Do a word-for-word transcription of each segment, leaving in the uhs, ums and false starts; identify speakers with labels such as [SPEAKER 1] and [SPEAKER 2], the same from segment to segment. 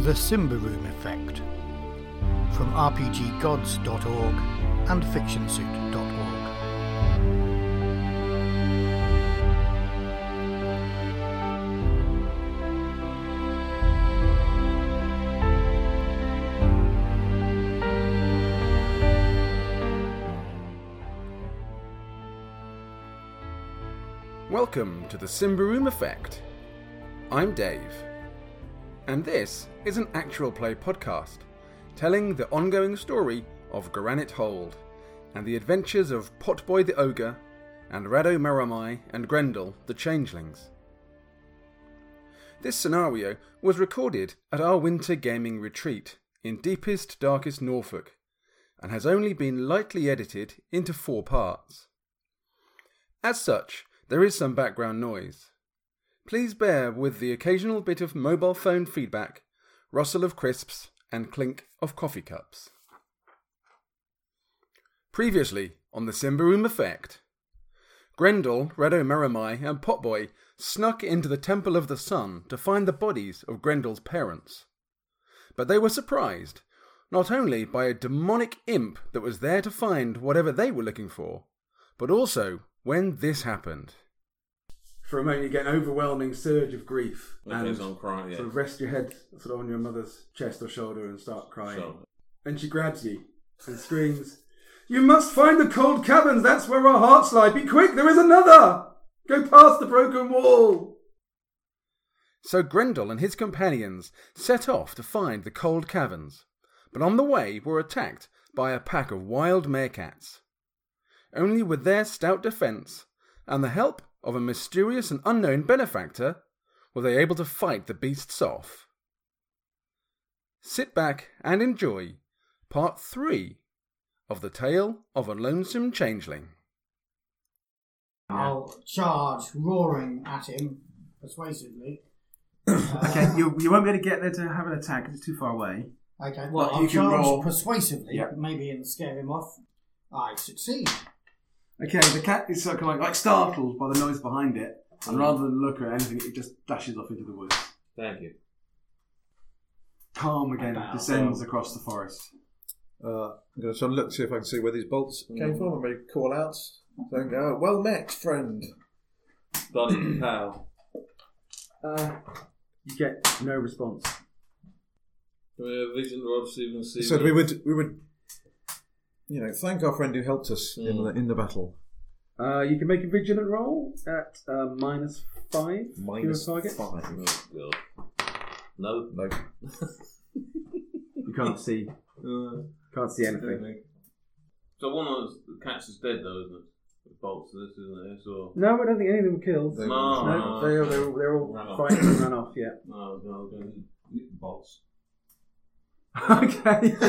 [SPEAKER 1] The Simbaroom Effect from r p g gods dot org and fiction suit dot org.
[SPEAKER 2] Welcome to the Simbaroom Effect. I'm Dave, and this is an actual play podcast telling the ongoing story of Granite Hold and the adventures of Potboy the Ogre and Rado Maramai and Grendel the Changelings. This scenario was recorded at our winter gaming retreat in deepest, darkest Norfolk and has only been lightly edited into four parts. As such, there is some background noise. Please bear with the occasional bit of mobile phone feedback, rustle of crisps, and clink of coffee cups. Previously on the Simbaroom Effect, Grendel, Rado Maramai, and Potboy snuck into the Temple of the Sun to find the bodies of Grendel's parents. But they were surprised, not only by a demonic imp that was there to find whatever they were looking for, but also when this happened. For a moment you get an overwhelming surge of grief
[SPEAKER 3] and
[SPEAKER 2] and
[SPEAKER 3] I'm crying, yeah.
[SPEAKER 2] sort of rest your head sort of on your mother's chest or shoulder and start crying.
[SPEAKER 3] Shoulder.
[SPEAKER 2] And she grabs you and screams, "You must find the cold caverns, that's where our hearts lie. Be quick, there is another! Go past the broken wall!" So Grendel and his companions set off to find the cold caverns, but on the way were attacked by a pack of wild meerkats. Only with their stout defence and the help of a mysterious and unknown benefactor were they able to fight the beasts off. Sit back and enjoy part three of the tale of a lonesome changeling.
[SPEAKER 4] I'll charge, roaring at him persuasively.
[SPEAKER 2] Okay, you you won't be able to get there to have an attack because it's too far away.
[SPEAKER 4] Okay, well,
[SPEAKER 2] But
[SPEAKER 4] I'll
[SPEAKER 2] you can
[SPEAKER 4] charge
[SPEAKER 2] roll.
[SPEAKER 4] persuasively,
[SPEAKER 2] Yeah.
[SPEAKER 4] maybe and scare him off. I succeed.
[SPEAKER 2] Okay, the cat is sort of like, like startled by the noise behind it, and
[SPEAKER 3] Mm.
[SPEAKER 2] rather than look at anything, it just dashes off into the woods.
[SPEAKER 3] Thank you.
[SPEAKER 2] Calm again
[SPEAKER 4] Wow.
[SPEAKER 2] descends across the forest.
[SPEAKER 5] Uh, I'm going to try and look, see if I can see where these bolts
[SPEAKER 3] Mm.
[SPEAKER 5] came from. I'm ready to call out. Don't go, well met, friend.
[SPEAKER 3] Bloody pal.
[SPEAKER 2] Uh, you get no response.
[SPEAKER 3] Do we have vision rod so you can see?
[SPEAKER 5] He said
[SPEAKER 3] me?
[SPEAKER 5] we would, we would, you know, thank our friend who helped us in
[SPEAKER 3] Mm.
[SPEAKER 5] the in the battle.
[SPEAKER 2] Uh, you can make a vigilant roll at uh, minus five.
[SPEAKER 5] Minus
[SPEAKER 2] to your target.
[SPEAKER 5] five.
[SPEAKER 3] Oh, God. No.
[SPEAKER 5] No.
[SPEAKER 2] You can't see.
[SPEAKER 3] Uh,
[SPEAKER 2] Can't see anything.
[SPEAKER 3] So one of the cats is dead though, isn't it? The bolts to this, isn't it? So...
[SPEAKER 2] No, I don't think any of them were killed.
[SPEAKER 5] They-
[SPEAKER 3] No,
[SPEAKER 2] No,
[SPEAKER 3] no,
[SPEAKER 2] they're,
[SPEAKER 3] no.
[SPEAKER 2] they're, they're all
[SPEAKER 3] Ran off.
[SPEAKER 2] fighting and ran off, yeah.
[SPEAKER 3] No, no, no, no. Bolts.
[SPEAKER 2] Okay.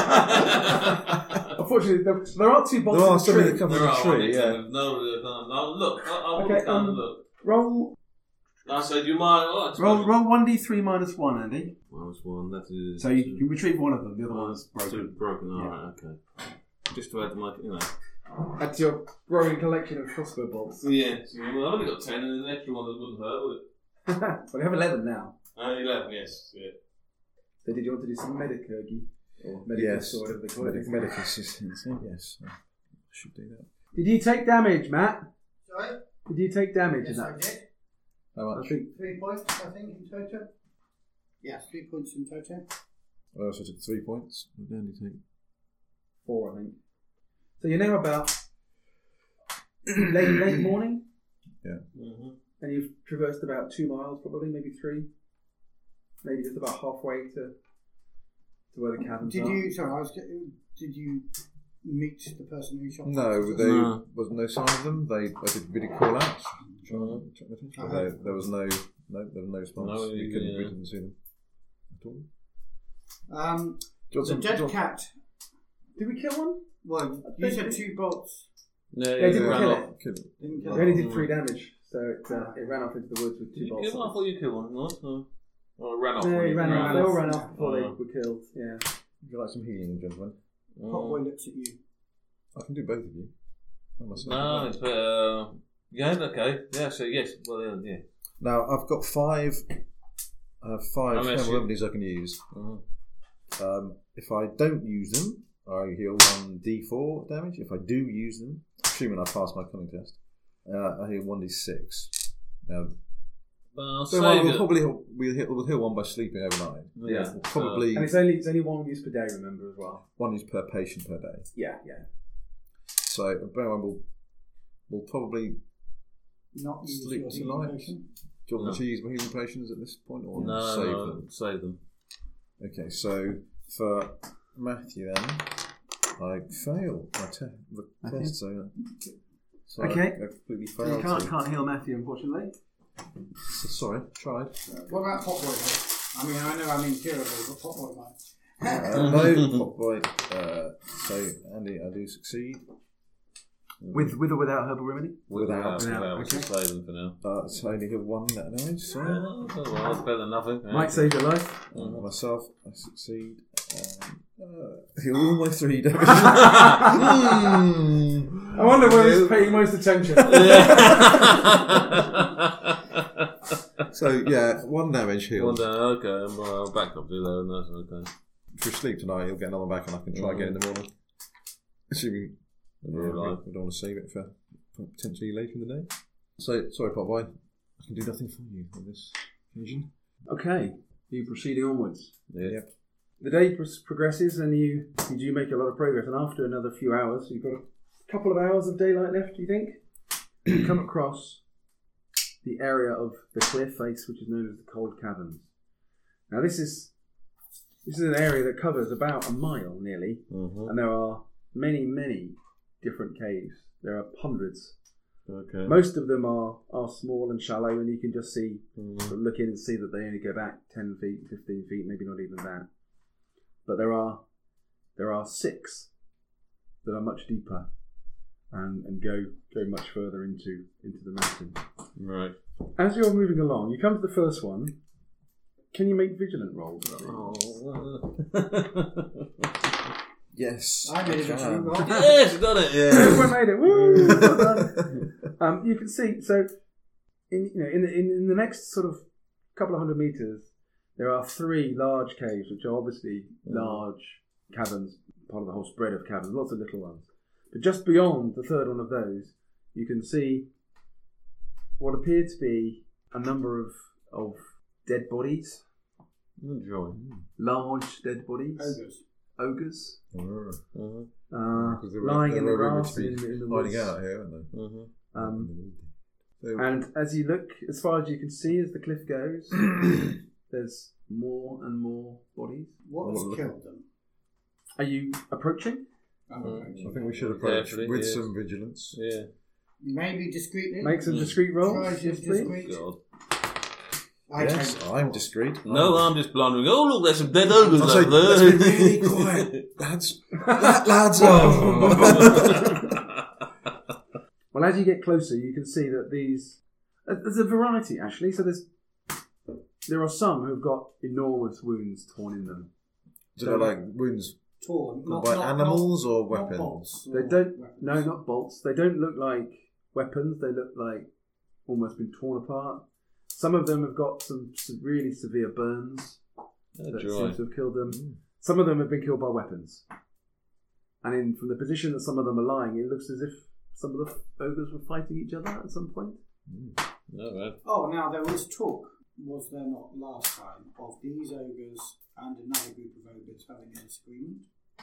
[SPEAKER 2] Unfortunately, there, there are two bolts
[SPEAKER 5] There are
[SPEAKER 2] in
[SPEAKER 5] some
[SPEAKER 2] the
[SPEAKER 5] that
[SPEAKER 2] tree.
[SPEAKER 5] come from
[SPEAKER 3] There
[SPEAKER 5] the
[SPEAKER 3] are
[SPEAKER 5] tree,
[SPEAKER 3] one,
[SPEAKER 5] yeah.
[SPEAKER 3] No, no, no. Look, I, I
[SPEAKER 2] Okay,
[SPEAKER 3] okay, down
[SPEAKER 2] um,
[SPEAKER 3] and look.
[SPEAKER 2] Roll,
[SPEAKER 3] I said you might. Oh, it's
[SPEAKER 2] roll,
[SPEAKER 3] fine.
[SPEAKER 2] roll one d three minus one, Andy.
[SPEAKER 3] Minus one. That is.
[SPEAKER 2] So you can retrieve one of them. The other
[SPEAKER 3] Oh,
[SPEAKER 2] one's
[SPEAKER 3] Two
[SPEAKER 2] broken.
[SPEAKER 3] broken. All
[SPEAKER 2] Yeah.
[SPEAKER 3] right. Okay. Just to add to my, you know.
[SPEAKER 2] That's your growing collection of crossbow bolts.
[SPEAKER 3] Yeah. So, well, I've only got ten, and an extra one that wouldn't hurt, would it?
[SPEAKER 2] Well, you have eleven now.
[SPEAKER 3] Uh, eleven. Yes. Yeah.
[SPEAKER 2] So did you want to do some medicurgy? Or medical
[SPEAKER 5] Yes.
[SPEAKER 2] or whatever they call it?
[SPEAKER 5] Medic, medicus is insane, yes. I should do that.
[SPEAKER 2] Did you take damage, Matt?
[SPEAKER 4] Sorry?
[SPEAKER 2] Did you take damage
[SPEAKER 4] Yes,
[SPEAKER 2] in
[SPEAKER 4] I
[SPEAKER 2] that?
[SPEAKER 4] did.
[SPEAKER 5] How
[SPEAKER 2] I
[SPEAKER 5] much?
[SPEAKER 2] think
[SPEAKER 4] Three points, I think, in total. Yes, three points in total.
[SPEAKER 5] I also took three points. What did Andy take?
[SPEAKER 2] four, I think. So you're now about late late morning,
[SPEAKER 3] Mm-hmm.
[SPEAKER 2] and you've traversed about two miles, probably, maybe three, maybe just about halfway to to where the caverns
[SPEAKER 4] Did
[SPEAKER 2] are.
[SPEAKER 4] you, sorry, I was getting, did you meet the person who shot
[SPEAKER 5] No,
[SPEAKER 4] the
[SPEAKER 5] there
[SPEAKER 3] No.
[SPEAKER 5] was no sign of them. They, I did really call out. Try and check with them. But
[SPEAKER 4] Uh-huh.
[SPEAKER 5] there, there was no, no, there was no response.
[SPEAKER 3] No,
[SPEAKER 5] we couldn't, we
[SPEAKER 3] yeah.
[SPEAKER 5] didn't see them at all.
[SPEAKER 4] Um,
[SPEAKER 5] Do you want
[SPEAKER 4] the
[SPEAKER 5] some-
[SPEAKER 4] dead
[SPEAKER 5] do you want-
[SPEAKER 4] cat.
[SPEAKER 2] Did we kill one?
[SPEAKER 4] Well, you said two bolts.
[SPEAKER 3] Yeah,
[SPEAKER 2] Yeah, didn't
[SPEAKER 3] ran
[SPEAKER 2] kill
[SPEAKER 3] off.
[SPEAKER 2] it.
[SPEAKER 5] Kill it.
[SPEAKER 4] Didn't
[SPEAKER 2] We
[SPEAKER 4] kill
[SPEAKER 2] only
[SPEAKER 4] it.
[SPEAKER 2] did three damage, so it, uh, it ran off into the woods with
[SPEAKER 3] Did
[SPEAKER 2] two
[SPEAKER 3] you
[SPEAKER 2] bolts.
[SPEAKER 3] kill one? I thought you killed one. No, no. Oh, it ran off.
[SPEAKER 2] No,
[SPEAKER 3] when
[SPEAKER 2] he
[SPEAKER 3] you-
[SPEAKER 2] ran off. They all ran off before they
[SPEAKER 3] Oh.
[SPEAKER 2] were killed. Yeah.
[SPEAKER 5] Would you like some healing, gentlemen?
[SPEAKER 4] Potboy looks at you.
[SPEAKER 5] I can do both of you. I must say.
[SPEAKER 3] No, it's better. Yeah, okay. Yeah, so yes. Well, yeah. yeah.
[SPEAKER 5] Now, I've got five I have five
[SPEAKER 3] How much
[SPEAKER 5] thermal
[SPEAKER 3] you-
[SPEAKER 5] remedies I can use.
[SPEAKER 3] Uh-huh.
[SPEAKER 5] Um, if I don't use them, I heal one d four damage. If I do use them, assuming I pass my cunning test, uh, I heal one d six. Now,
[SPEAKER 3] Well,
[SPEAKER 5] don't worry,
[SPEAKER 3] save
[SPEAKER 5] we'll
[SPEAKER 3] it.
[SPEAKER 5] probably heal, we'll, heal, we'll heal one by sleeping overnight.
[SPEAKER 3] Yeah.
[SPEAKER 5] We'll probably
[SPEAKER 6] And it's only it's only one use per day, remember, as well.
[SPEAKER 5] one is per patient per day.
[SPEAKER 6] Yeah, yeah.
[SPEAKER 5] So, bear in mind, we'll, we'll probably
[SPEAKER 4] Not use
[SPEAKER 5] sleep
[SPEAKER 4] your healing
[SPEAKER 5] tonight.
[SPEAKER 4] potion.
[SPEAKER 5] Do you want
[SPEAKER 3] No.
[SPEAKER 5] me to use my healing potions at this point, or
[SPEAKER 3] No,
[SPEAKER 5] save
[SPEAKER 3] no,
[SPEAKER 5] them?
[SPEAKER 3] save them.
[SPEAKER 5] Okay, so for Matthew then, I fail my te- the
[SPEAKER 6] Matthew?
[SPEAKER 5] test, so, so
[SPEAKER 6] Okay.
[SPEAKER 5] I, I completely
[SPEAKER 6] You
[SPEAKER 5] failed.
[SPEAKER 6] can't,
[SPEAKER 5] to-
[SPEAKER 6] can't heal Matthew, unfortunately.
[SPEAKER 5] So, sorry, tried.
[SPEAKER 4] What about Pot Boy? though? I mean, I know I'm incurable, but Pot Boy might.
[SPEAKER 5] Uh, no, pop boy. Uh, so Andy, I do succeed.
[SPEAKER 6] With with or without herbal remedy?
[SPEAKER 5] Without.
[SPEAKER 3] Without,
[SPEAKER 6] Without,
[SPEAKER 3] okay.
[SPEAKER 6] okay.
[SPEAKER 3] Save them for now.
[SPEAKER 5] Uh, so I only have one net damage. Sorry.
[SPEAKER 3] Oh, well, that's better than nothing. Yeah.
[SPEAKER 6] Might save your life.
[SPEAKER 5] Uh, myself, I succeed. Um, uh, heal all my three damage.
[SPEAKER 6] I wonder where he's paying most attention.
[SPEAKER 5] So yeah, one damage
[SPEAKER 3] Well
[SPEAKER 5] healed.
[SPEAKER 3] done, okay. Well, I'll back up to that, and that's okay.
[SPEAKER 5] If you sleep tonight, you'll get another back, and I can try again in the morning. Assuming
[SPEAKER 3] You're
[SPEAKER 5] yeah, we,
[SPEAKER 3] alive.
[SPEAKER 5] we don't want to save it for, for potentially later in the day. So sorry, Pop Boy. I can do nothing for you on this occasion.
[SPEAKER 6] Okay, you proceeding onwards.
[SPEAKER 3] Yeah.
[SPEAKER 5] Yep.
[SPEAKER 6] The day pro- progresses, and you you do make a lot of progress. And after another few hours, you've got a couple of hours of daylight left. Do you think? You come across the area of the cliff face, which is known as the Cold Caverns. Now, this is this is an area that covers about a mile nearly,
[SPEAKER 3] Mm-hmm.
[SPEAKER 6] and there are many, many different caves. There are hundreds.
[SPEAKER 3] Okay.
[SPEAKER 6] Most of them are, are small and shallow, and you can just see,
[SPEAKER 3] Mhm.
[SPEAKER 6] look in and see that they only go back ten feet, fifteen feet, maybe not even that. But there are there are six that are much deeper and, and go go much further into into the mountain.
[SPEAKER 3] Right.
[SPEAKER 6] As you're moving along, you come to the first one. Can you make vigilant rolls?
[SPEAKER 3] Oh.
[SPEAKER 5] Yes.
[SPEAKER 4] I made it
[SPEAKER 5] can.
[SPEAKER 4] actually well.
[SPEAKER 3] Yes, got it. Yeah.
[SPEAKER 6] Everyone made it. Woo! Well done. Um, you can see, so in you know in the, in, in the next sort of couple of hundred meters, there are three large caves, which are obviously large caverns, part of the whole spread of caverns, lots of little ones. But just beyond the third one of those, you can see what appear to be a number of of dead bodies,
[SPEAKER 3] Enjoy.
[SPEAKER 6] large dead bodies,
[SPEAKER 4] Ogres.
[SPEAKER 6] ogres,
[SPEAKER 3] Mm-hmm.
[SPEAKER 6] uh,
[SPEAKER 5] Because they were-
[SPEAKER 6] lying
[SPEAKER 5] they
[SPEAKER 6] in the
[SPEAKER 5] were rumoured
[SPEAKER 6] grass
[SPEAKER 5] to be
[SPEAKER 6] in, in the
[SPEAKER 5] hiding
[SPEAKER 6] woods.
[SPEAKER 5] out here, aren't they?
[SPEAKER 3] Mm-hmm.
[SPEAKER 6] Um,
[SPEAKER 5] So,
[SPEAKER 6] And as you look, as far as you can see, as the cliff goes, there's more and more bodies.
[SPEAKER 4] What has killed them?
[SPEAKER 6] Are you approaching?
[SPEAKER 4] I'm
[SPEAKER 3] Mm.
[SPEAKER 4] approaching.
[SPEAKER 5] I think we should approach
[SPEAKER 3] Carefully,
[SPEAKER 5] with
[SPEAKER 3] yes.
[SPEAKER 5] some vigilance.
[SPEAKER 3] Yeah.
[SPEAKER 4] Maybe discreetly.
[SPEAKER 6] Make some
[SPEAKER 3] Mm.
[SPEAKER 6] discreet rolls,
[SPEAKER 4] Try
[SPEAKER 6] yes,
[SPEAKER 4] to
[SPEAKER 6] please.
[SPEAKER 4] discreet.
[SPEAKER 3] God.
[SPEAKER 4] I
[SPEAKER 5] Yes,
[SPEAKER 4] take-
[SPEAKER 5] I'm discreet.
[SPEAKER 3] No, I'm just blundering. Oh, look, there's some dead ogres
[SPEAKER 5] I'll
[SPEAKER 3] up
[SPEAKER 5] say,
[SPEAKER 3] there.
[SPEAKER 5] let's be really quiet, lads. La- lads, oh.
[SPEAKER 6] Well, as you get closer, you can see that these. uh, There's a variety, actually. So there's. There are some who've got enormous wounds torn in them.
[SPEAKER 5] Do they like wounds
[SPEAKER 4] Torn. Not,
[SPEAKER 5] by
[SPEAKER 4] not,
[SPEAKER 5] animals
[SPEAKER 4] not,
[SPEAKER 5] or
[SPEAKER 4] not
[SPEAKER 5] weapons?
[SPEAKER 4] bolts
[SPEAKER 6] They
[SPEAKER 4] or
[SPEAKER 6] don't.
[SPEAKER 4] weapons.
[SPEAKER 6] No, not bolts. They don't look like weapons. They look like almost been torn apart. Some of them have got some, some really severe burns that
[SPEAKER 3] Enjoy.
[SPEAKER 6] seem to have killed them. Some of them have been killed by weapons. And in, from the position that some of them are lying, it looks as if some of the ogres were fighting each other at some point.
[SPEAKER 3] No, man.
[SPEAKER 4] Oh, now there was talk, was there not last time, of these ogres and another group of ogres having a disagreement?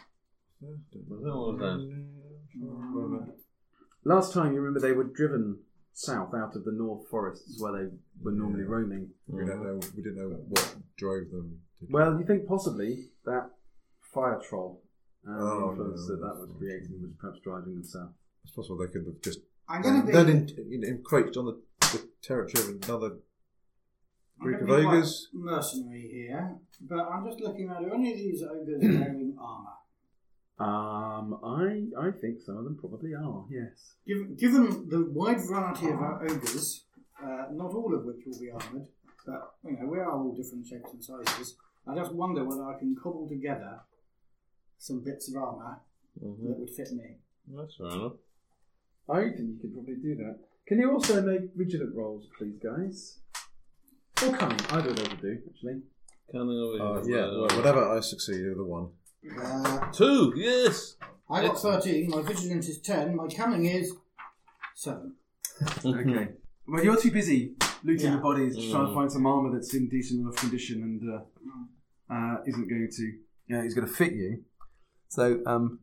[SPEAKER 3] What was that?
[SPEAKER 6] Last time, you remember, they were driven south out of the North Forests where they were normally roaming.
[SPEAKER 5] We don't know. We didn't know what drove them. To
[SPEAKER 6] Well, you think possibly that fire troll and
[SPEAKER 5] Oh,
[SPEAKER 6] the influence
[SPEAKER 5] no,
[SPEAKER 6] that that
[SPEAKER 5] that's
[SPEAKER 6] was
[SPEAKER 5] not
[SPEAKER 6] creating was perhaps driving them south.
[SPEAKER 5] It's possible they could have just
[SPEAKER 4] I'm going to be.
[SPEAKER 5] then in, you know, encroached on the, the territory of another
[SPEAKER 4] I'm
[SPEAKER 5] group
[SPEAKER 4] gonna
[SPEAKER 5] of
[SPEAKER 4] be quite
[SPEAKER 5] ogres.
[SPEAKER 4] mercenary here, but I'm just looking at, are any of these ogres wearing armour?
[SPEAKER 6] Um, I I think some of them probably are, yes.
[SPEAKER 4] Given, given the wide variety of our ogres, uh, not all of which will be armoured, but you know we are all different shapes and sizes. I just wonder whether I can cobble together some bits of armour
[SPEAKER 3] Mm-hmm.
[SPEAKER 4] that would fit me.
[SPEAKER 3] That's fair enough.
[SPEAKER 6] I think you could probably do that. Can you also make vigilant rolls, please, guys? Or cunning. Either of those would do, actually.
[SPEAKER 3] Cunning over
[SPEAKER 5] Uh,
[SPEAKER 3] here.
[SPEAKER 5] yeah, well, whatever I succeed, either one.
[SPEAKER 4] Uh,
[SPEAKER 3] Two, yes.
[SPEAKER 4] I got thirteen. My vigilance is ten. My cunning is seven.
[SPEAKER 6] Okay. Well, you're too busy looting
[SPEAKER 4] Yeah.
[SPEAKER 6] the bodies to try and
[SPEAKER 3] Mm.
[SPEAKER 6] find some armour that's in decent enough condition and uh, uh, isn't going to, you know, is going to fit you. So, um,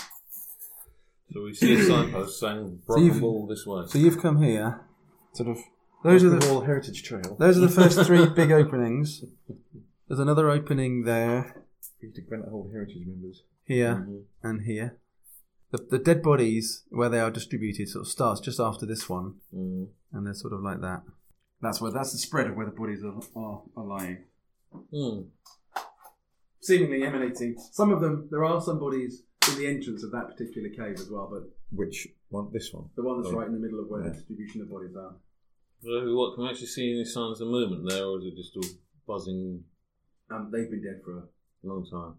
[SPEAKER 3] So we see a signpost saying
[SPEAKER 6] So you've-
[SPEAKER 3] Brockenball this way.
[SPEAKER 6] so you've come here, sort of. Those are the
[SPEAKER 5] Wall Heritage Trail.
[SPEAKER 6] those are the first three big openings. There's another opening there,
[SPEAKER 5] To Granite Hold Heritage members.
[SPEAKER 6] here,
[SPEAKER 3] Mhm.
[SPEAKER 6] and here. The, the dead bodies, where they are distributed, sort of starts just after this one,
[SPEAKER 3] Mm.
[SPEAKER 6] and they're sort of like that. That's where that's the spread of where the bodies are are, are lying.
[SPEAKER 3] Mm.
[SPEAKER 6] Seemingly emanating. Some of them, there are some bodies in the entrance of that particular cave as well, but
[SPEAKER 5] Which one? This one.
[SPEAKER 6] the one that's
[SPEAKER 5] Oh.
[SPEAKER 6] right in the middle of where
[SPEAKER 5] Yeah.
[SPEAKER 6] the distribution of bodies are.
[SPEAKER 3] So what, can we actually see any signs of movement there, or is it just all buzzing
[SPEAKER 6] Um, they've been dead for a,
[SPEAKER 3] a long time?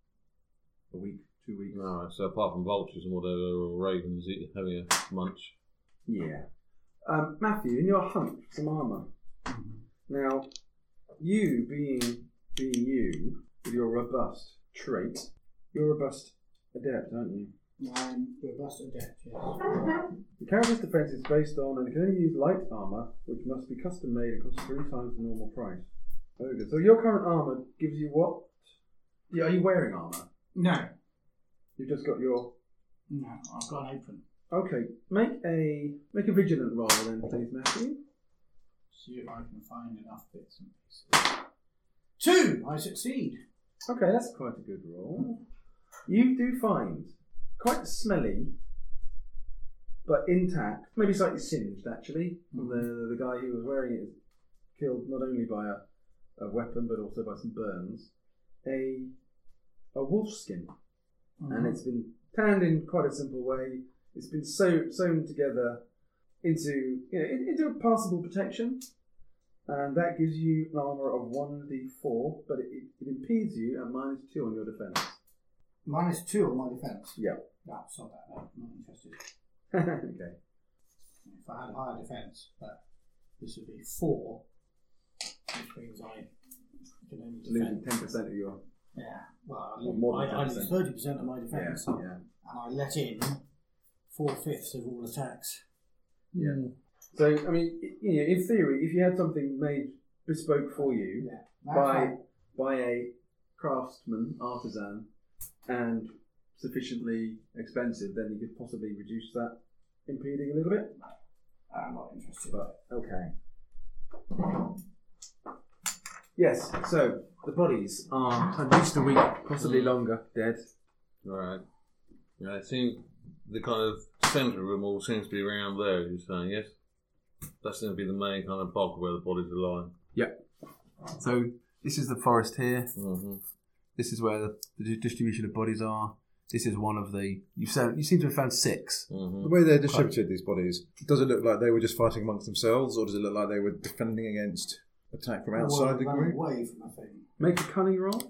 [SPEAKER 6] a week, two weeks.
[SPEAKER 3] Alright, so apart from vultures and whatever, or ravens eat, having a munch.
[SPEAKER 6] Yeah. Um, Matthew, in your hunt for some armour. Now, you being being you, with your robust trait, you're a robust adept, aren't you?
[SPEAKER 4] I'm robust adept, yes.
[SPEAKER 6] The character's defense is based on, and it can only use light armour, which must be custom made and costs three times the normal price. Very good. So your current armour gives you what? Yeah, are you wearing armour?
[SPEAKER 4] No.
[SPEAKER 6] You've just got your.
[SPEAKER 4] No, I've got an apron.
[SPEAKER 6] Okay, make a make a vigilant roll then, please, Matthew.
[SPEAKER 4] See if I can find enough bits and pieces. Two! I succeed.
[SPEAKER 6] Okay, that's quite a good roll. You do find quite smelly, but intact, maybe slightly singed actually.
[SPEAKER 4] Mhm.
[SPEAKER 6] The the guy who was wearing it is killed not only by a, a weapon but also by some burns. A a wolf skin, and it's been tanned in quite a simple way. It's been sew, sewn together into you know in- into a passable protection, and that gives you an armour of one d four, but it, it, it impedes you at minus two on your defence.
[SPEAKER 4] Minus two on my defence.
[SPEAKER 6] Yeah.
[SPEAKER 4] No, it's not that bad. I'm not interested.
[SPEAKER 6] Okay.
[SPEAKER 4] If I had higher defence, but this would be four, which means I can only
[SPEAKER 6] Losing
[SPEAKER 4] defend.
[SPEAKER 6] ten percent of your.
[SPEAKER 4] Yeah. Well, I
[SPEAKER 6] Or
[SPEAKER 4] lose,
[SPEAKER 6] more
[SPEAKER 4] I,
[SPEAKER 6] than
[SPEAKER 4] I lose
[SPEAKER 6] ten percent.
[SPEAKER 4] thirty percent of my defence,
[SPEAKER 6] Yeah.
[SPEAKER 4] and I let in four fifths of all attacks.
[SPEAKER 6] Yeah. So I mean, i- you know, in theory, if you had something made bespoke for you
[SPEAKER 4] Yeah. That's
[SPEAKER 6] by
[SPEAKER 4] fine.
[SPEAKER 6] by a craftsman, artisan, and sufficiently expensive, then you could possibly reduce that impeding a little bit.
[SPEAKER 4] I'm not interested.
[SPEAKER 6] But okay. Yes. So the bodies are at least a week, possibly longer, dead.
[SPEAKER 3] Right. Yeah, it seems the kind of centre of them all seems to be around there, you're saying, yes? That seems to be the main kind of bulk where the bodies are lying.
[SPEAKER 6] Yep. So this is the forest here.
[SPEAKER 3] Mm-hmm.
[SPEAKER 6] This is where the, the distribution of bodies are. This is one of the. You found. You seem to have found six.
[SPEAKER 3] Mm-hmm.
[SPEAKER 5] The way they're distributed, these bodies, does it look like they were just fighting amongst themselves, or does it look like they were defending against attack from outside
[SPEAKER 4] Well,
[SPEAKER 5] the
[SPEAKER 4] run
[SPEAKER 5] group?
[SPEAKER 4] away from the thing.
[SPEAKER 6] Make a cunning roll.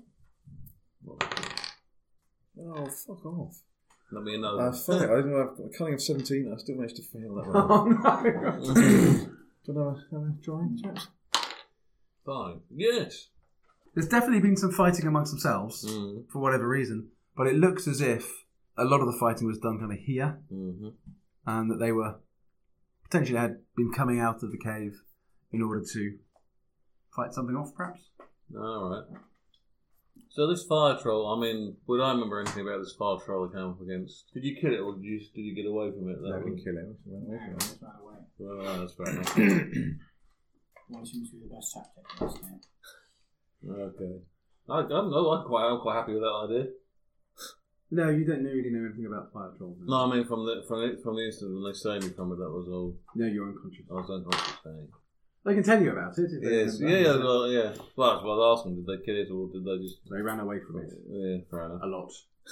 [SPEAKER 5] Oh, fuck off.
[SPEAKER 3] Let me know.
[SPEAKER 5] I failed. I don't know, I've got a cunning of seventeen, I still managed to fail that roll.
[SPEAKER 6] Oh no!
[SPEAKER 5] Do you want to have a try, chaps?
[SPEAKER 3] Five. Yes.
[SPEAKER 6] There's definitely been some fighting amongst themselves
[SPEAKER 3] Mm-hmm.
[SPEAKER 6] for whatever reason, but it looks as if a lot of the fighting was done kind of here,
[SPEAKER 3] Mm-hmm.
[SPEAKER 6] and that they were potentially had been coming out of the cave in order to fight something off, perhaps.
[SPEAKER 3] All right. So this fire troll, I mean, would I remember anything about this fire troll that came up against? Did you kill it, or did you did you get away from it?
[SPEAKER 5] No,
[SPEAKER 3] That
[SPEAKER 5] we
[SPEAKER 3] was-
[SPEAKER 5] can kill him. Run away
[SPEAKER 4] Yeah,
[SPEAKER 5] from him.
[SPEAKER 4] just ran away.
[SPEAKER 3] Well, that's fair enough.
[SPEAKER 4] One seems to be the best tactic. Isn't it?
[SPEAKER 3] Okay. I, I don't know. I'm quite I'm quite happy with that idea.
[SPEAKER 6] No, you don't really know anything about fire trolls.
[SPEAKER 3] No, I mean from the from the, from the instant when they saved me from it, that was all.
[SPEAKER 6] No, you're unconscious.
[SPEAKER 3] I was unconscious saying.
[SPEAKER 6] They can tell you about it. If they
[SPEAKER 3] Yes.
[SPEAKER 6] remember.
[SPEAKER 3] Yeah. Yeah. Well, yeah. Well, that's what I was asking. Did they kill it, or did they just?
[SPEAKER 6] They ran away from it
[SPEAKER 3] Yeah. Fair enough.
[SPEAKER 6] a lot,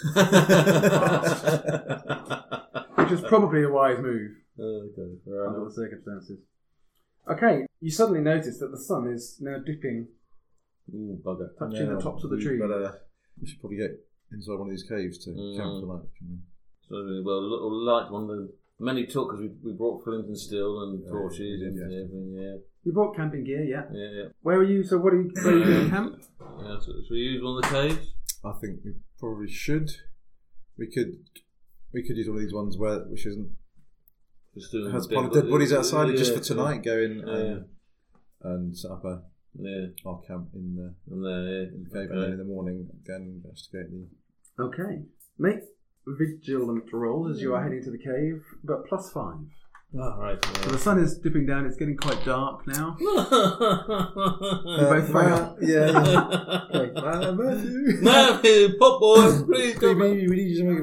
[SPEAKER 6] which was probably a wise move
[SPEAKER 3] Okay. Fair
[SPEAKER 6] under the
[SPEAKER 3] enough.
[SPEAKER 6] circumstances. Okay, you suddenly notice that the sun is now dipping,
[SPEAKER 3] Ooh, bugger.
[SPEAKER 6] touching
[SPEAKER 5] Now,
[SPEAKER 6] the tops of the
[SPEAKER 5] we
[SPEAKER 6] trees.
[SPEAKER 5] better- we should probably get inside one of these caves to
[SPEAKER 3] Mm.
[SPEAKER 5] count for light. shouldn't we?
[SPEAKER 3] So, well, a little light one. The many took because we, we brought flint and steel and
[SPEAKER 5] Yeah,
[SPEAKER 3] torches
[SPEAKER 5] we did,
[SPEAKER 3] and
[SPEAKER 5] yeah.
[SPEAKER 3] everything. Yeah.
[SPEAKER 6] You brought camping gear, yeah.
[SPEAKER 3] Yeah, yeah.
[SPEAKER 6] Where are you? So what are you? Where are you doing camp?
[SPEAKER 3] Yeah, so should we use one of the caves?
[SPEAKER 5] I think we probably should. We could we could use one of these ones where which isn't
[SPEAKER 3] Just doing
[SPEAKER 5] has
[SPEAKER 3] dead
[SPEAKER 5] pile of dead bodies outside it
[SPEAKER 3] yeah,
[SPEAKER 5] just for tonight.
[SPEAKER 3] Yeah.
[SPEAKER 5] Go in
[SPEAKER 3] Yeah.
[SPEAKER 5] and, and set up a
[SPEAKER 3] Yeah,
[SPEAKER 5] our camp in the,
[SPEAKER 3] and there, yeah.
[SPEAKER 5] in the cave, and then in the morning again investigate the.
[SPEAKER 6] Okay. Make vigilant rolls as you are heading to the cave, but plus five.
[SPEAKER 3] Oh, right.
[SPEAKER 6] So the sun is dipping down. It's getting quite dark now. You
[SPEAKER 3] Yeah.
[SPEAKER 6] both fail.
[SPEAKER 5] Yeah, yeah. Okay. Uh, Matthew.
[SPEAKER 3] Matthew, pop boy, please come back.
[SPEAKER 5] Baby, we need you to make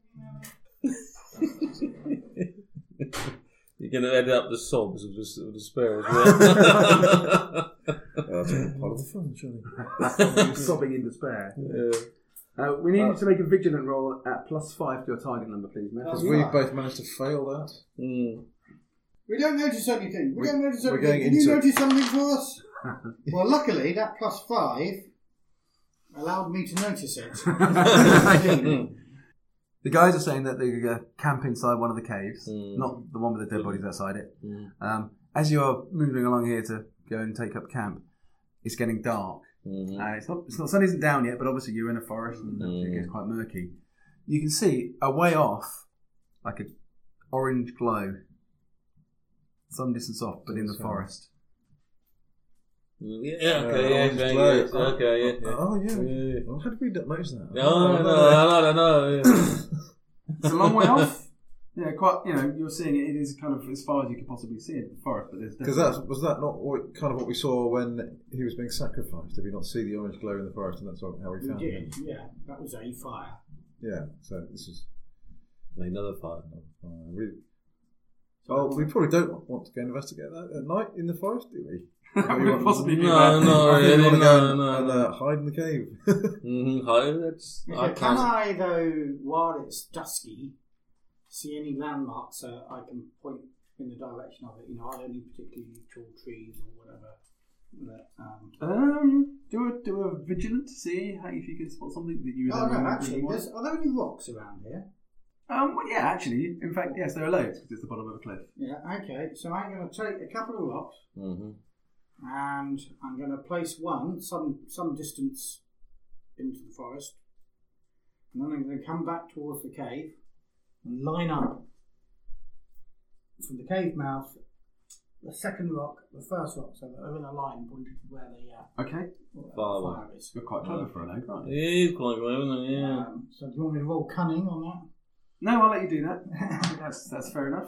[SPEAKER 5] a.
[SPEAKER 3] You're going to edit up the sobs of, des- of despair as well.
[SPEAKER 5] Oh, that's all part of the fun, surely.
[SPEAKER 6] You're sobbing in despair.
[SPEAKER 3] Yeah.
[SPEAKER 6] Uh, we need you to make a vigilant roll at plus five to your target number, please, Matt.
[SPEAKER 5] Because we've both managed to fail that.
[SPEAKER 3] Mm.
[SPEAKER 4] We don't notice anything. We,
[SPEAKER 5] We-
[SPEAKER 4] don't notice
[SPEAKER 5] we're
[SPEAKER 4] anything.
[SPEAKER 5] going
[SPEAKER 4] Can you
[SPEAKER 5] into-
[SPEAKER 4] notice something for us? Well, luckily, that plus five allowed me to notice it.
[SPEAKER 6] The guys are saying that they're going to camp inside one of the caves,
[SPEAKER 3] Mm.
[SPEAKER 6] not the one with the dead bodies outside it.
[SPEAKER 3] Mm.
[SPEAKER 6] Um, as you're moving along here to go and take up camp, it's getting dark.
[SPEAKER 3] Mm-hmm.
[SPEAKER 6] Uh, it's not, it's not, sun isn't down yet, but obviously you're in a forest and
[SPEAKER 3] Mm.
[SPEAKER 6] it gets quite murky. You can see a way off, like an orange glow, some distance off, but in the forest.
[SPEAKER 3] Yeah, okay,
[SPEAKER 5] Uh,
[SPEAKER 3] yeah,
[SPEAKER 5] orange
[SPEAKER 3] okay,
[SPEAKER 5] glow.
[SPEAKER 3] yeah, okay, yeah. yeah.
[SPEAKER 5] Oh, yeah.
[SPEAKER 3] Yeah.
[SPEAKER 5] Well, how did we not notice that?
[SPEAKER 3] No, no, no, no, no, no. Yeah.
[SPEAKER 6] It's a long way off. Yeah, quite. You know, you're seeing it. It is kind of as far as you could possibly see it in the forest, but there's
[SPEAKER 5] Because
[SPEAKER 6] definitely-
[SPEAKER 5] that was that not what, kind of what we saw when he was being sacrificed? Did we not see the orange glow in the forest, and that's how we
[SPEAKER 4] We
[SPEAKER 5] found him?
[SPEAKER 4] did, yeah. That was a fire.
[SPEAKER 5] Yeah. So this is
[SPEAKER 3] Another fire.
[SPEAKER 5] uh, really. Oh, we probably don't want to go investigate that at night in the forest, do we?
[SPEAKER 6] That would possibly be
[SPEAKER 3] No,
[SPEAKER 6] bad.
[SPEAKER 3] no,
[SPEAKER 5] I think
[SPEAKER 3] really,
[SPEAKER 5] we want to
[SPEAKER 3] no,
[SPEAKER 5] go and,
[SPEAKER 3] no,
[SPEAKER 5] and
[SPEAKER 3] no.
[SPEAKER 5] uh, hide in the cave.
[SPEAKER 3] Mm-hmm. Hi, that's. I
[SPEAKER 4] Okay, can
[SPEAKER 3] can't.
[SPEAKER 4] I, though, while it's dusky, see any landmarks so I can point in the direction of it? You know, are there any particularly tall trees or whatever? That, um,
[SPEAKER 6] Um, do a do a vigilant to see how if you can spot something that you.
[SPEAKER 4] oh,
[SPEAKER 6] don't
[SPEAKER 4] no,
[SPEAKER 6] remember
[SPEAKER 4] actually,
[SPEAKER 6] anymore.
[SPEAKER 4] there's, are there any rocks around here?
[SPEAKER 6] Um, well, yeah, actually, in fact, yes, there are loads because it's the bottom of a cliff.
[SPEAKER 4] Yeah, okay. So I'm going to take a couple of rocks
[SPEAKER 3] Mm-hmm.
[SPEAKER 4] and I'm going to place one some some distance into the forest, and then I'm going to come back towards the cave and line up from the cave mouth the second rock, the first rock, so that they're in a line pointing to where the, uh,
[SPEAKER 6] Okay,
[SPEAKER 4] where the
[SPEAKER 3] Fire
[SPEAKER 4] fire is.
[SPEAKER 6] you're quite clever for an egg, aren't you?
[SPEAKER 3] Yeah, he's quite good, isn't he? Yeah.
[SPEAKER 4] Um, so do you want me to roll cunning on that?
[SPEAKER 6] No, I'll let you do that. that's that's fair enough.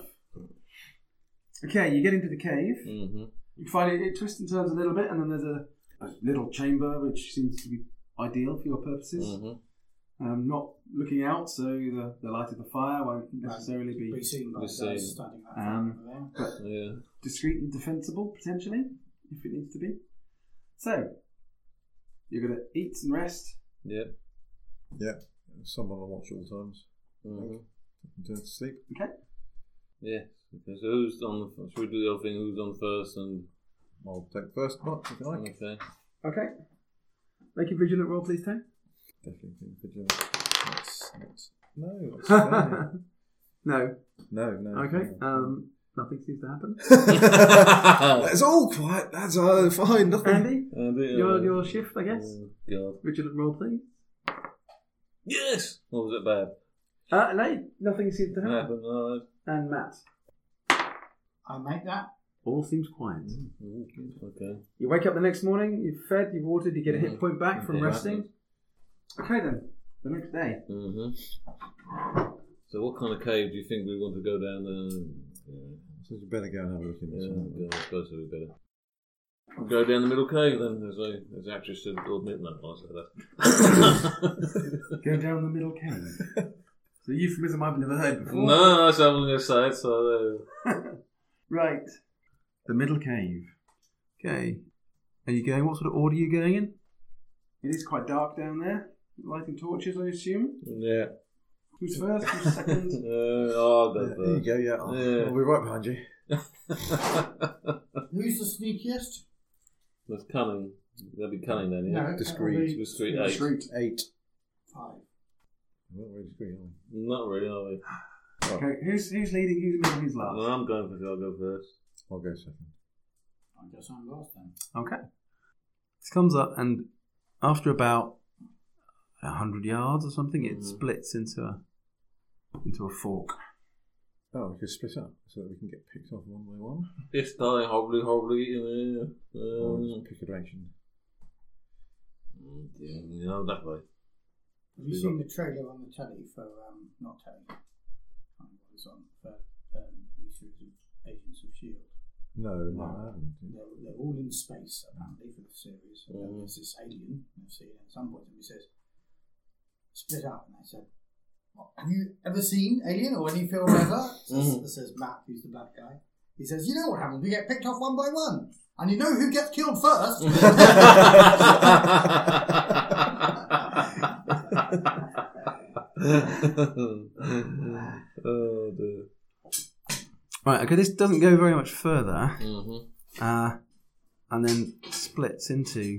[SPEAKER 6] Okay, you get into the cave.
[SPEAKER 3] Mm-hmm.
[SPEAKER 6] You find it, it twists and turns a little bit, and then there's a, a little chamber which seems to be ideal for your purposes.
[SPEAKER 3] Mm-hmm.
[SPEAKER 6] Um, not looking out, so the, the light of the fire won't necessarily
[SPEAKER 4] Be
[SPEAKER 6] be
[SPEAKER 4] seen like
[SPEAKER 3] Be
[SPEAKER 4] that,
[SPEAKER 3] seen.
[SPEAKER 4] standing that
[SPEAKER 6] Um,
[SPEAKER 4] over there.
[SPEAKER 3] Yeah.
[SPEAKER 6] discreet and defensible, potentially, if it needs to be. So, you're going to eat and rest.
[SPEAKER 3] Yep.
[SPEAKER 5] Yeah. Someone on watch at all times.
[SPEAKER 3] Mm-hmm.
[SPEAKER 5] Turn to sleep.
[SPEAKER 6] Okay.
[SPEAKER 3] Yeah. Okay, so who's on the? Should we do the other thing? Who's on first? And
[SPEAKER 5] I'll take the first watch if you like.
[SPEAKER 3] okay.
[SPEAKER 6] Okay. Make a vigilant roll, please, Tone.
[SPEAKER 5] Definitely think vigilant. That's, that's, no, that's fair.
[SPEAKER 6] No.
[SPEAKER 5] no, no.
[SPEAKER 6] Okay.
[SPEAKER 5] no.
[SPEAKER 6] Um, nothing seems to happen.
[SPEAKER 5] It's all quiet. That's uh, fine. Nothing.
[SPEAKER 6] Andy,
[SPEAKER 3] Uh, the, uh,
[SPEAKER 6] your your shift, I guess.
[SPEAKER 3] Oh, God.
[SPEAKER 6] Vigilant roll, please.
[SPEAKER 3] Yes. What was it bad?
[SPEAKER 6] Uh, no, nothing seems to happen.
[SPEAKER 3] Happened. No.
[SPEAKER 6] And Matt,
[SPEAKER 4] I make that.
[SPEAKER 6] all seems quiet.
[SPEAKER 3] Mm, okay.
[SPEAKER 6] You wake up the next morning, you've fed, you've watered, you get a hit point back from
[SPEAKER 3] Okay.
[SPEAKER 6] resting. Okay then, the next day.
[SPEAKER 3] Mm-hmm. So, what kind of cave do you think we want to go down there? Yeah.
[SPEAKER 5] So you better go and have a look in this
[SPEAKER 3] Yeah,
[SPEAKER 5] one.
[SPEAKER 3] yeah, I suppose it'd be better. Go down the middle cave then, as I, as the actress said, or admit no, I said that.
[SPEAKER 6] Go down the middle cave. It's a euphemism I've never heard before.
[SPEAKER 3] No, that's how I'm going to say it, so uh,
[SPEAKER 6] Right. The middle cave. Okay. Are you going, what sort of order are you going in? It is quite dark down there. Lighting torches, I assume.
[SPEAKER 3] yeah.
[SPEAKER 6] Who's first? Who's second?
[SPEAKER 3] Uh, oh, I'll go
[SPEAKER 5] Yeah, there you
[SPEAKER 3] first.
[SPEAKER 5] go, yeah. I'll,
[SPEAKER 3] Yeah.
[SPEAKER 5] I'll be right behind you.
[SPEAKER 4] Who's the sneakiest?
[SPEAKER 3] That's cunning. That'll be cunning then, yeah?
[SPEAKER 4] No,
[SPEAKER 5] Discreet.
[SPEAKER 4] that'll be
[SPEAKER 3] Discreet eight.
[SPEAKER 5] Discreet eight.
[SPEAKER 4] Five.
[SPEAKER 5] We're not really discreet, are we?
[SPEAKER 3] Not really, are we?
[SPEAKER 6] Okay, who's who's leading, who's middle, who's
[SPEAKER 3] No,
[SPEAKER 6] last?
[SPEAKER 3] I'm going for I'll go first.
[SPEAKER 5] I'll go second.
[SPEAKER 4] I guess I'm lost then.
[SPEAKER 6] Okay. This comes up, and after about a hundred yards or something, it
[SPEAKER 3] Mhm.
[SPEAKER 6] splits into a into a fork.
[SPEAKER 5] Oh, we could split up so that we can get picked off one by one.
[SPEAKER 3] This time, hobbly, hobbly, in
[SPEAKER 5] Or
[SPEAKER 3] there.
[SPEAKER 5] just pick a direction.
[SPEAKER 3] Um, yeah, no, that way.
[SPEAKER 4] Have you seen the trailer on the telly for, um, not telly, I can't remember what it's on, for um, the new series of Agents of S H I E L D?
[SPEAKER 5] No, no, I haven't.
[SPEAKER 4] They're, they're all in space, apparently, for the series. And then
[SPEAKER 3] Mhm.
[SPEAKER 4] there's this alien I've seen at some point, and he says, split up. And I said, "What, have you ever seen Alien or any film ever? Says,
[SPEAKER 3] Mhm.
[SPEAKER 4] says Matt, who's the bad guy. He says, you know what happens? We get picked off one by one. And you know who gets killed first?
[SPEAKER 3] Oh dear.
[SPEAKER 6] Right. Okay. This doesn't go very much further,
[SPEAKER 3] Mm-hmm.
[SPEAKER 6] uh, and then splits into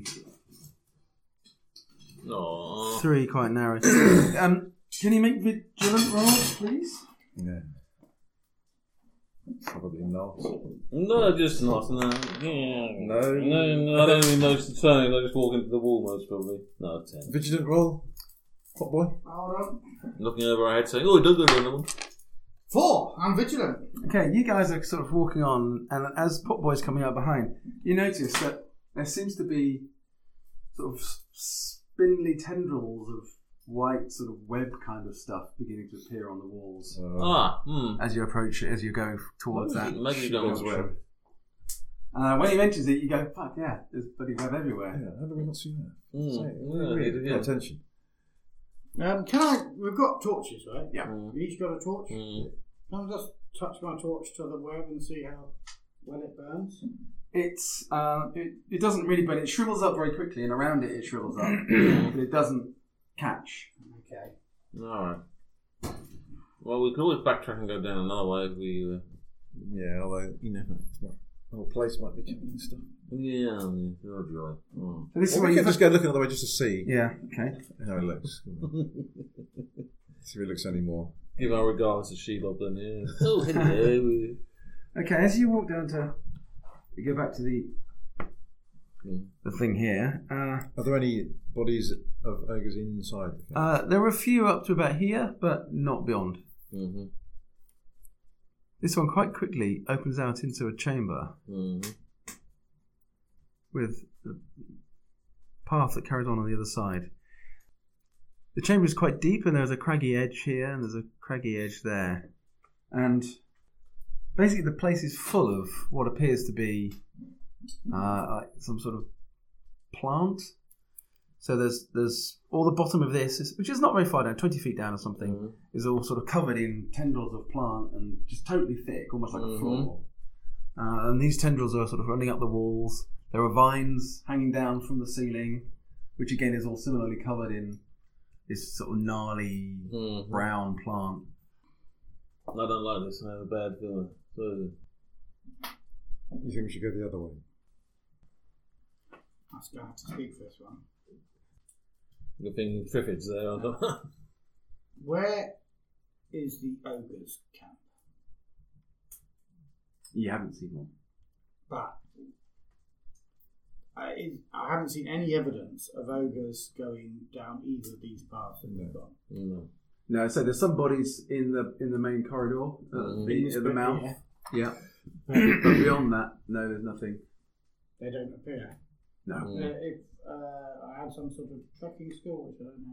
[SPEAKER 3] Aww.
[SPEAKER 6] three quite narrow. um, can you make vigilant rolls, please?
[SPEAKER 5] Yeah. Probably not.
[SPEAKER 3] No, just not. No. Yeah.
[SPEAKER 5] No.
[SPEAKER 3] No, no, I don't even notice the turning. I just walk into the wall most probably. No, ten.
[SPEAKER 5] Vigilant roll. Hot boy.
[SPEAKER 4] Hold on.
[SPEAKER 3] Looking over our head saying, oh, it does go down the one.
[SPEAKER 4] Four. I'm vigilant.
[SPEAKER 6] Okay, you guys are sort of walking on, and as Potboy's coming up behind, you notice that there seems to be sort of spindly tendrils of white sort of web kind of stuff beginning to appear on the walls
[SPEAKER 5] Uh,
[SPEAKER 3] Ah, hmm.
[SPEAKER 6] as you approach it, as you go towards that.
[SPEAKER 3] Maybe you don't
[SPEAKER 5] Shipper's
[SPEAKER 3] want
[SPEAKER 5] web.
[SPEAKER 6] Uh, when he mentions it, you go, fuck yeah, there's bloody web everywhere.
[SPEAKER 5] Yeah, how do we not see that?
[SPEAKER 3] Mm.
[SPEAKER 5] Say it.
[SPEAKER 3] Yeah,
[SPEAKER 5] Really,
[SPEAKER 3] yeah.
[SPEAKER 5] Pay attention.
[SPEAKER 4] Um, can I? We've got torches, right?
[SPEAKER 6] Yeah.
[SPEAKER 3] Mm.
[SPEAKER 4] We each got a torch.
[SPEAKER 3] Mm.
[SPEAKER 4] Can I just touch my torch to the web and see how well it burns?
[SPEAKER 6] It's, uh, it, it doesn't really burn, it shrivels up very quickly, and around it it shrivels up, but it doesn't catch.
[SPEAKER 4] Okay.
[SPEAKER 3] Alright. Well, we can always backtrack and go down another way if we. Uh,
[SPEAKER 5] Yeah, although, you know, the whole place might be covered in stuff.
[SPEAKER 3] yeah, yeah, you're dry. Mm.
[SPEAKER 6] So this is
[SPEAKER 5] Or
[SPEAKER 6] where
[SPEAKER 5] we
[SPEAKER 6] you
[SPEAKER 5] could just go look another way just to see
[SPEAKER 6] Yeah, okay.
[SPEAKER 5] how it looks. See if it looks any more.
[SPEAKER 3] Give our regards to Shelob then, yeah. Oh, hello.
[SPEAKER 6] Okay, as you walk down to, you go back to the
[SPEAKER 3] Mm.
[SPEAKER 6] the thing here. Uh,
[SPEAKER 5] Are there any bodies of ogres inside the cave?
[SPEAKER 6] uh, there are a few up to about here, but not beyond.
[SPEAKER 3] Mm-hmm.
[SPEAKER 6] This one quite quickly opens out into a chamber
[SPEAKER 3] Mm-hmm.
[SPEAKER 6] with a path that carries on on the other side. The chamber is quite deep, and there's a craggy edge here, and there's a craggy edge there. And basically the place is full of what appears to be uh, like some sort of plant. So there's there's all the bottom of this, is, which is not very far down, twenty feet down or something,
[SPEAKER 3] Mhm.
[SPEAKER 6] is all sort of covered in tendrils of plant and just totally thick, almost like
[SPEAKER 3] Mhm.
[SPEAKER 6] a floor. Uh, and these tendrils are sort of running up the walls. There are vines hanging down from the ceiling, which again is all similarly covered in this sort of gnarly
[SPEAKER 3] Mhm.
[SPEAKER 6] brown plant.
[SPEAKER 3] I don't like this. I have a bad feeling. So,
[SPEAKER 5] You think we should go the other way?
[SPEAKER 4] I was going to have to speak for this one.
[SPEAKER 3] you're thinking Triffids there, aren't I?
[SPEAKER 4] Where is the ogre's camp?
[SPEAKER 6] You haven't seen one.
[SPEAKER 4] But I, is, I haven't seen any evidence of ogres going down either of these paths that we've gone.
[SPEAKER 3] no.
[SPEAKER 6] No, so there's some bodies in the in the main corridor at
[SPEAKER 3] Mhm.
[SPEAKER 6] the,
[SPEAKER 4] This
[SPEAKER 6] at the
[SPEAKER 4] bit
[SPEAKER 6] mouth.
[SPEAKER 4] here,
[SPEAKER 6] Yeah. But beyond that, no, there's nothing.
[SPEAKER 4] they don't appear.
[SPEAKER 6] No.
[SPEAKER 3] Mm.
[SPEAKER 4] Uh, if uh, I had some sort of trekking skill, which I don't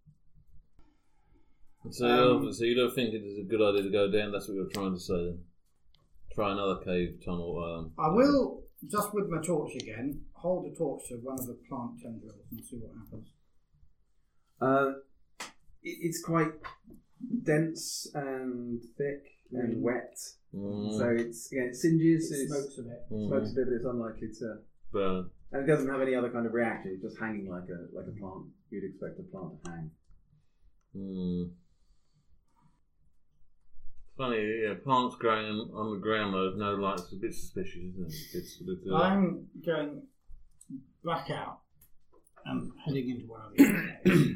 [SPEAKER 4] have.
[SPEAKER 3] So,
[SPEAKER 4] Um,
[SPEAKER 3] you so you don't think it is a good idea to go down? That's what you're trying to say then? Try another cave tunnel. Um,
[SPEAKER 4] I will, just with my torch again, hold a torch to one of the plant tendrils and see what happens.
[SPEAKER 6] Uh, it, it's quite dense and thick and
[SPEAKER 4] Mm.
[SPEAKER 6] wet.
[SPEAKER 3] Mm.
[SPEAKER 6] So it's yeah, it singes,
[SPEAKER 4] It
[SPEAKER 6] it
[SPEAKER 4] smokes a bit.
[SPEAKER 3] Mm.
[SPEAKER 6] smokes a bit, but it's unlikely to.
[SPEAKER 3] Burn.
[SPEAKER 6] And it doesn't have any other kind of reaction. It's just hanging like a like a plant. You'd expect a plant to hang.
[SPEAKER 3] Mm. Funny, yeah, plants growing on, on the ground though, with no light, it's a bit suspicious, isn't it? It's a bit, uh,
[SPEAKER 4] I'm going back out and heading into one of the other caves.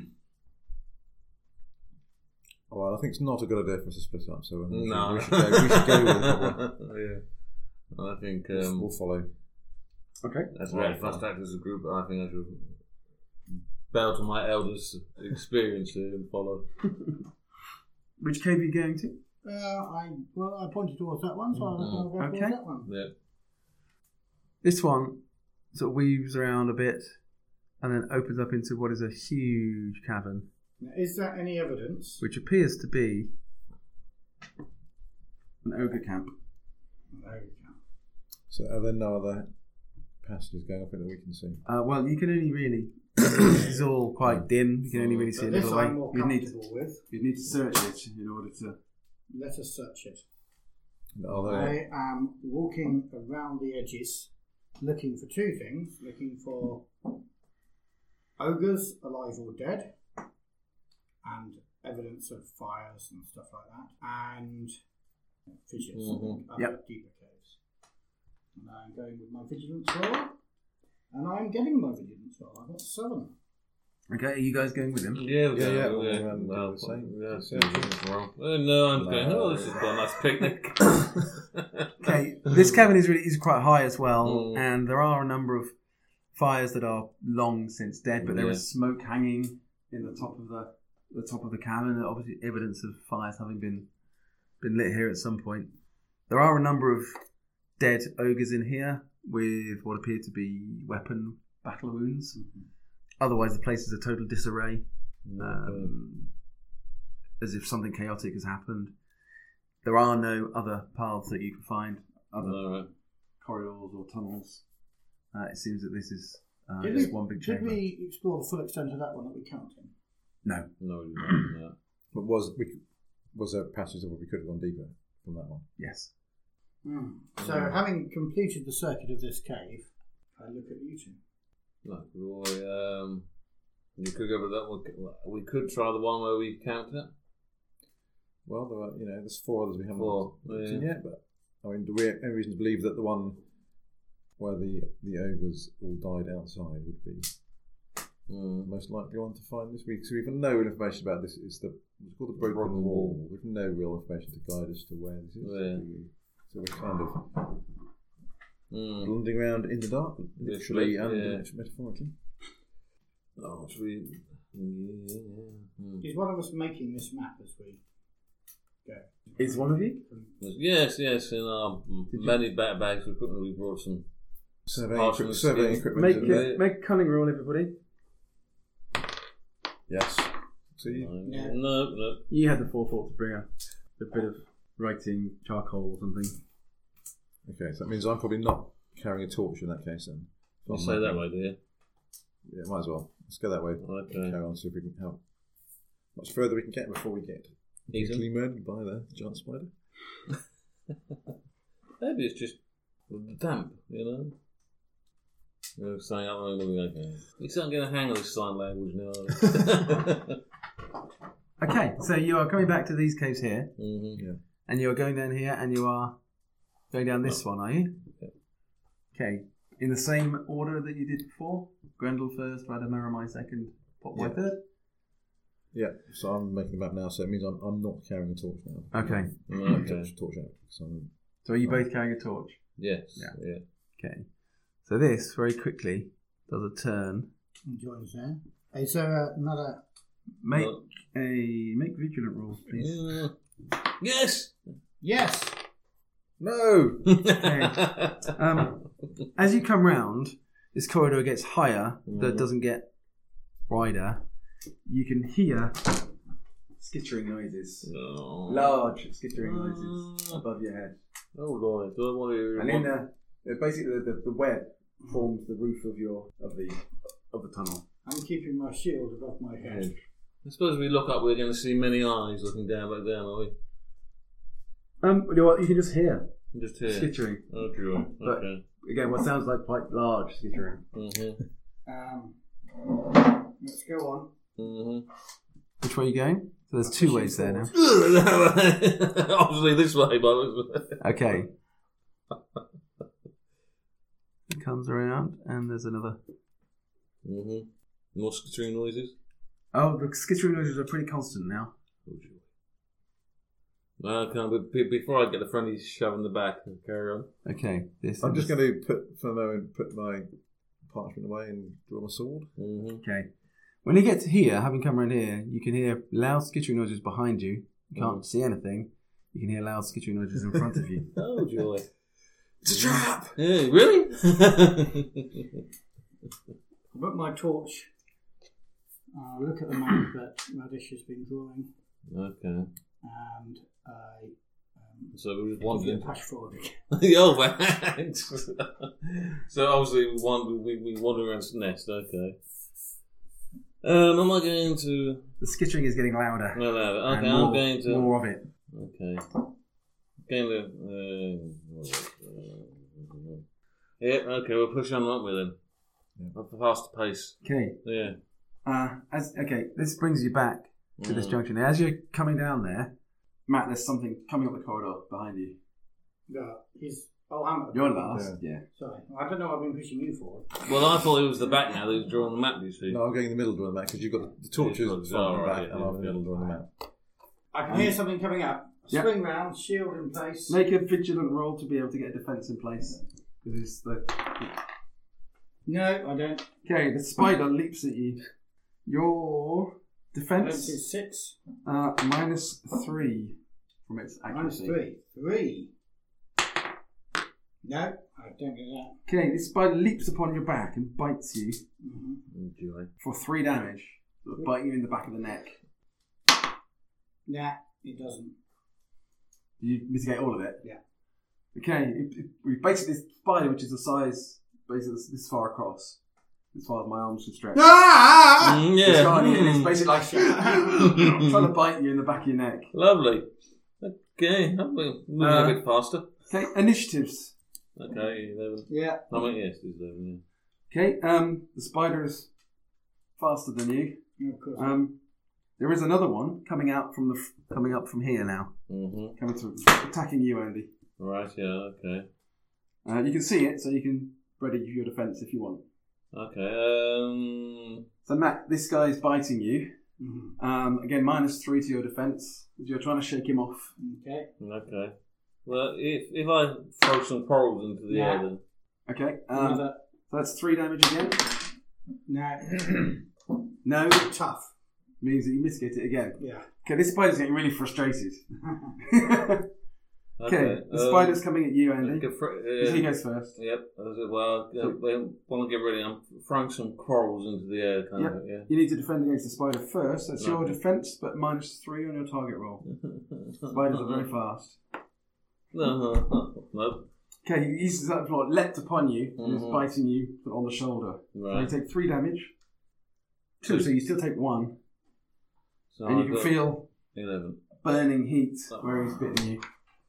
[SPEAKER 5] Oh, well, I think it's not a good idea for us to split up, so we should,
[SPEAKER 3] no.
[SPEAKER 5] we should go, we should go with that one.
[SPEAKER 3] Yeah. I think
[SPEAKER 5] We'll,
[SPEAKER 3] um,
[SPEAKER 5] we'll follow.
[SPEAKER 6] Okay.
[SPEAKER 3] That's right. If I start as a group, I think I should bow to my elders' experience here and follow.
[SPEAKER 6] Which cave are you going to?
[SPEAKER 4] Uh, I well, I pointed towards that one, so I reckon I'll go
[SPEAKER 6] Okay.
[SPEAKER 4] towards that one.
[SPEAKER 3] Yeah.
[SPEAKER 6] This one sort of weaves around a bit and then opens up into what is a huge cavern,
[SPEAKER 4] Now, is there any evidence?
[SPEAKER 6] which appears to be an ogre camp.
[SPEAKER 4] There we go.
[SPEAKER 5] So are there no other passages going up in that we can see?
[SPEAKER 6] Uh, well, you can only really. This is all quite dim. You can only really see a
[SPEAKER 4] But this
[SPEAKER 6] little way.
[SPEAKER 4] I'm more
[SPEAKER 6] You'd need,
[SPEAKER 4] comfortable with.
[SPEAKER 6] you'd need to search it in order to.
[SPEAKER 4] Let us search it.
[SPEAKER 5] Are there?
[SPEAKER 4] I am walking around the edges, looking for two things: looking for ogres, alive or dead, and evidence of fires and stuff like that, and fissures,
[SPEAKER 3] Mhm.
[SPEAKER 4] other
[SPEAKER 6] Yep.
[SPEAKER 4] deeper caves. And I'm going with my vigilance roll, and I'm getting my vigilance roll. I've got seven.
[SPEAKER 6] Okay, are you guys going with him?
[SPEAKER 3] Yeah, we're
[SPEAKER 5] Yeah, yeah,
[SPEAKER 3] going,
[SPEAKER 5] we'll
[SPEAKER 3] yeah.
[SPEAKER 5] go around and do
[SPEAKER 3] Well,
[SPEAKER 5] the same.
[SPEAKER 3] yeah,
[SPEAKER 5] Yeah.
[SPEAKER 3] yeah. Uh, no, I'm
[SPEAKER 5] No.
[SPEAKER 3] going, oh, this is quite a nice picnic.
[SPEAKER 6] Okay, this cavern is really is quite high as well,
[SPEAKER 3] Mm.
[SPEAKER 6] and there are a number of fires that are long since dead, but there
[SPEAKER 3] Yeah.
[SPEAKER 6] is smoke hanging in the top of the the top of the cavern. Obviously, evidence of fires having been been lit here at some point. There are a number of dead ogres in here with what appear to be weapon battle wounds. Otherwise, the place is a total disarray, um, as if something chaotic has happened. There are no other paths that you can find, other
[SPEAKER 3] Alright.
[SPEAKER 6] corridors or tunnels. Uh, it seems that this is uh,
[SPEAKER 4] Did
[SPEAKER 6] just
[SPEAKER 4] we,
[SPEAKER 6] one big
[SPEAKER 4] did
[SPEAKER 6] chamber.
[SPEAKER 4] we explore the full extent of that one that we counted?
[SPEAKER 6] No.
[SPEAKER 3] No, you don't, no.
[SPEAKER 5] But was we was there passages where we could have gone deeper from that one?
[SPEAKER 6] Yes.
[SPEAKER 4] Hmm. So,
[SPEAKER 3] Mm.
[SPEAKER 4] having completed the circuit of this cave, I look at you two.
[SPEAKER 3] No, we, um, you could go with that one. We could try the one where we count it.
[SPEAKER 5] Well, there are, you know, there's four others we haven't
[SPEAKER 3] Four,
[SPEAKER 5] looked
[SPEAKER 3] yeah.
[SPEAKER 5] in yet, but I mean, do we have any reason to believe that the one where the the ogres all died outside would be
[SPEAKER 3] Mm.
[SPEAKER 5] the most likely one to find this week? So we've no real information about this. It's the it's called the broken,
[SPEAKER 3] Broken
[SPEAKER 5] wall.
[SPEAKER 3] wall.
[SPEAKER 5] We've no real information to guide us to where this is.
[SPEAKER 3] Yeah.
[SPEAKER 5] So we're kind of
[SPEAKER 3] Mm.
[SPEAKER 5] blundering around in the dark, literally
[SPEAKER 3] Yeah.
[SPEAKER 5] and metaphorically.
[SPEAKER 3] Oh, should we? Yeah. Mm.
[SPEAKER 4] Is one of us making this map as we go?
[SPEAKER 6] Is one of you?
[SPEAKER 3] Yes, yes. In our many back bags, we put we brought some.
[SPEAKER 5] Surveying,
[SPEAKER 3] Partial
[SPEAKER 5] equipment, surveying
[SPEAKER 3] skills.
[SPEAKER 5] equipment.
[SPEAKER 6] Make
[SPEAKER 5] in there.
[SPEAKER 6] a, make a cunning roll, everybody.
[SPEAKER 5] Yes. See,
[SPEAKER 4] Yeah.
[SPEAKER 3] No, no.
[SPEAKER 6] You had the forethought to bring a, a bit of writing charcoal or something.
[SPEAKER 5] okay, so that means I'm probably not carrying a torch in that case then.
[SPEAKER 3] You say that way, do you?
[SPEAKER 5] Yeah, might as well. Let's go that way.
[SPEAKER 3] Okay.
[SPEAKER 5] Carry on, see if we can help. Much further we can get before we get
[SPEAKER 3] Easy.
[SPEAKER 5] easily murdered by the giant spider.
[SPEAKER 3] Maybe it's just the damp, you know. You're saying, "I'm going to okay." You start getting a hang of this sign language now.
[SPEAKER 6] Okay, so you are coming back to these caves here,
[SPEAKER 3] mm-hmm.
[SPEAKER 5] Yeah.
[SPEAKER 6] and you are going down here, and you are going down this one, are you?
[SPEAKER 3] Yeah.
[SPEAKER 6] Okay, in the same order that you did before. Grendel first, Radamaramai second, Potboy
[SPEAKER 5] Yeah.
[SPEAKER 6] third.
[SPEAKER 5] Yeah, so I'm making the map now, so it means I'm, I'm not carrying a torch now.
[SPEAKER 6] Okay,
[SPEAKER 3] Okay.
[SPEAKER 5] Torch, torch out. So I'm,
[SPEAKER 6] so are you both carrying a torch?
[SPEAKER 3] Yes.
[SPEAKER 6] Yeah.
[SPEAKER 3] Yeah.
[SPEAKER 6] Okay, so this very quickly does a turn.
[SPEAKER 4] Joins there. Is there another?
[SPEAKER 6] Make
[SPEAKER 3] No.
[SPEAKER 6] a make vigilant roll, please.
[SPEAKER 3] Mm. Yes.
[SPEAKER 4] Yes.
[SPEAKER 5] no!
[SPEAKER 6] Um, as you come round, this corridor gets higher, but
[SPEAKER 3] Mm.
[SPEAKER 6] doesn't get wider. You can hear skittering noises,
[SPEAKER 3] No.
[SPEAKER 6] large skittering noises
[SPEAKER 3] Mm.
[SPEAKER 6] above your head.
[SPEAKER 3] Oh Lord! Do I want to?
[SPEAKER 6] And in the uh, basically the, the, the web forms the roof of your of the of the tunnel.
[SPEAKER 4] I'm keeping my shield above my head.
[SPEAKER 3] I suppose we look up, we're going to see many eyes looking down back down, are we?
[SPEAKER 6] Um, you know what? You can just hear
[SPEAKER 3] Just here.
[SPEAKER 6] skittering.
[SPEAKER 3] Oh joy.
[SPEAKER 6] But-
[SPEAKER 3] Okay.
[SPEAKER 6] Again, what sounds like quite large skittering.
[SPEAKER 3] Mm-hmm.
[SPEAKER 4] Um, let's go on.
[SPEAKER 3] Mm-hmm.
[SPEAKER 6] Which way are you going? So there's two ways there now.
[SPEAKER 3] Obviously this way, but
[SPEAKER 6] Okay. It comes around, and there's another.
[SPEAKER 3] mm-hmm. More skittering noises.
[SPEAKER 6] Oh, the skittering noises are pretty constant now.
[SPEAKER 3] Oh joy. Okay, but be- before I get the friendly shove in the back, carry on.
[SPEAKER 6] Okay. This.
[SPEAKER 5] I'm just going to put for a moment, put my parchment away and draw my sword.
[SPEAKER 3] Mm-hmm.
[SPEAKER 6] Okay. When you get to here, having come around here, you can hear loud skittering noises behind you. You can't
[SPEAKER 3] Mm.
[SPEAKER 6] see anything. You can hear loud skittering noises in front of you.
[SPEAKER 3] Oh, joy.
[SPEAKER 5] It's a trap!
[SPEAKER 3] Yeah, really?
[SPEAKER 4] I put my torch. Uh, look at the map that Radish has been drawing,
[SPEAKER 3] Okay.
[SPEAKER 4] and I um,
[SPEAKER 3] So we just
[SPEAKER 4] give you a
[SPEAKER 3] wandered.
[SPEAKER 4] push forward again.
[SPEAKER 3] Oh, man. So obviously we wander, we, we wander around the nest. Okay. Um, am I going to?
[SPEAKER 6] The skittering is getting louder.
[SPEAKER 3] No, no. Okay,
[SPEAKER 6] and
[SPEAKER 3] I'm
[SPEAKER 6] more,
[SPEAKER 3] going to.
[SPEAKER 6] more of it.
[SPEAKER 3] Okay. Going to. Uh, yeah. Okay, we'll push on, won't we then?
[SPEAKER 5] Yeah.
[SPEAKER 3] At a faster pace.
[SPEAKER 6] Okay.
[SPEAKER 3] Yeah.
[SPEAKER 6] Uh, as okay, this brings you back to this
[SPEAKER 3] Mm.
[SPEAKER 6] junction. As you're coming down there, Matt, there's something coming up the corridor behind you.
[SPEAKER 4] No, he's. Oh, I'm at the
[SPEAKER 6] You're
[SPEAKER 4] back.
[SPEAKER 6] last. Yeah.
[SPEAKER 4] Sorry, I don't know. I've been pushing you forward.
[SPEAKER 3] Well, I thought it was the back now. That he was drawing the map. You see.
[SPEAKER 5] No, I'm going in the middle drawing the map because you've got the, the torches
[SPEAKER 3] Yeah,
[SPEAKER 5] front and
[SPEAKER 3] oh, right,
[SPEAKER 5] back,
[SPEAKER 3] yeah,
[SPEAKER 5] and I'm in the
[SPEAKER 3] yeah.
[SPEAKER 5] middle drawing the map.
[SPEAKER 4] I can hear something coming up.
[SPEAKER 6] Yeah.
[SPEAKER 4] Swing round, shield in place.
[SPEAKER 6] Make a vigilant roll to be able to get a defense in place. Because it's the
[SPEAKER 4] No, I don't.
[SPEAKER 6] okay. The spider leaps at you. Your
[SPEAKER 4] Defense
[SPEAKER 6] defense
[SPEAKER 4] is six.
[SPEAKER 6] uh, minus three from its
[SPEAKER 4] Minus
[SPEAKER 6] accuracy.
[SPEAKER 4] three. Three. No, I don't get that.
[SPEAKER 6] Okay, this spider leaps upon your back and bites you
[SPEAKER 4] Mm-hmm.
[SPEAKER 3] Enjoy.
[SPEAKER 6] for three damage. So biting you in the back of the neck.
[SPEAKER 4] Nah, it doesn't.
[SPEAKER 6] You mitigate all of it?
[SPEAKER 4] Yeah.
[SPEAKER 6] Okay, it, it, we basically this spider, which is the size, basically this, this far across, as far as my arms can stretch.
[SPEAKER 4] Ah!
[SPEAKER 3] Mm,
[SPEAKER 6] It's
[SPEAKER 3] yeah.
[SPEAKER 6] tiny and it's
[SPEAKER 3] Mm.
[SPEAKER 6] basically like trying to bite you in the back of your neck.
[SPEAKER 3] Lovely. Okay, I'm moving
[SPEAKER 6] Uh,
[SPEAKER 3] a bit faster.
[SPEAKER 6] Okay, initiatives.
[SPEAKER 3] Okay, eleven.
[SPEAKER 4] Yeah.
[SPEAKER 3] I mean, yes, it's eleven.
[SPEAKER 6] Okay, um, the spider is faster than you.
[SPEAKER 4] Yeah, of course.
[SPEAKER 6] Um, there is another one coming out from the f- coming up from here now,
[SPEAKER 3] Yeah. Mm-hmm.
[SPEAKER 6] coming to attacking you, Andy.
[SPEAKER 3] Right. Yeah. Okay.
[SPEAKER 6] Uh, you can see it, so you can ready your defense if you want.
[SPEAKER 3] Okay. Um.
[SPEAKER 6] So Matt, this guy is biting you.
[SPEAKER 4] Mm-hmm.
[SPEAKER 6] Um, again, minus three to your defense. You're trying to shake him off.
[SPEAKER 4] Okay.
[SPEAKER 3] Okay. Well, if if I throw some corals into the
[SPEAKER 4] Yeah.
[SPEAKER 3] air, then
[SPEAKER 6] Okay, um,
[SPEAKER 4] Another.
[SPEAKER 6] so that's three damage again.
[SPEAKER 4] No.
[SPEAKER 6] No,
[SPEAKER 4] Tough.
[SPEAKER 6] means that you mitigate it again.
[SPEAKER 4] Yeah.
[SPEAKER 6] Okay, this spider's getting really frustrated. okay,
[SPEAKER 3] okay.
[SPEAKER 6] the
[SPEAKER 3] um,
[SPEAKER 6] spider's coming at you, Andy.
[SPEAKER 3] go for-
[SPEAKER 6] Because
[SPEAKER 3] uh,
[SPEAKER 6] he goes first.
[SPEAKER 3] Yep. I said, well, uh, well, want to get ready. I'm throwing some corals into the air, kind
[SPEAKER 6] Yep.
[SPEAKER 3] of. Yeah.
[SPEAKER 6] You need to defend against the spider first. That's your
[SPEAKER 3] Okay.
[SPEAKER 6] defense, but minus three on your target roll. Spiders are very fast.
[SPEAKER 3] No, no.
[SPEAKER 6] Okay, he's sort of like leapt upon you and is
[SPEAKER 3] Mhm.
[SPEAKER 6] biting you on the shoulder. So
[SPEAKER 3] Right.
[SPEAKER 6] you take three damage. Two,
[SPEAKER 3] Two.
[SPEAKER 6] so you still take one.
[SPEAKER 3] So
[SPEAKER 6] and you
[SPEAKER 3] I've
[SPEAKER 6] can
[SPEAKER 3] got
[SPEAKER 6] feel
[SPEAKER 3] eleven.
[SPEAKER 6] burning heat
[SPEAKER 3] Oh.
[SPEAKER 6] where he's bitten you.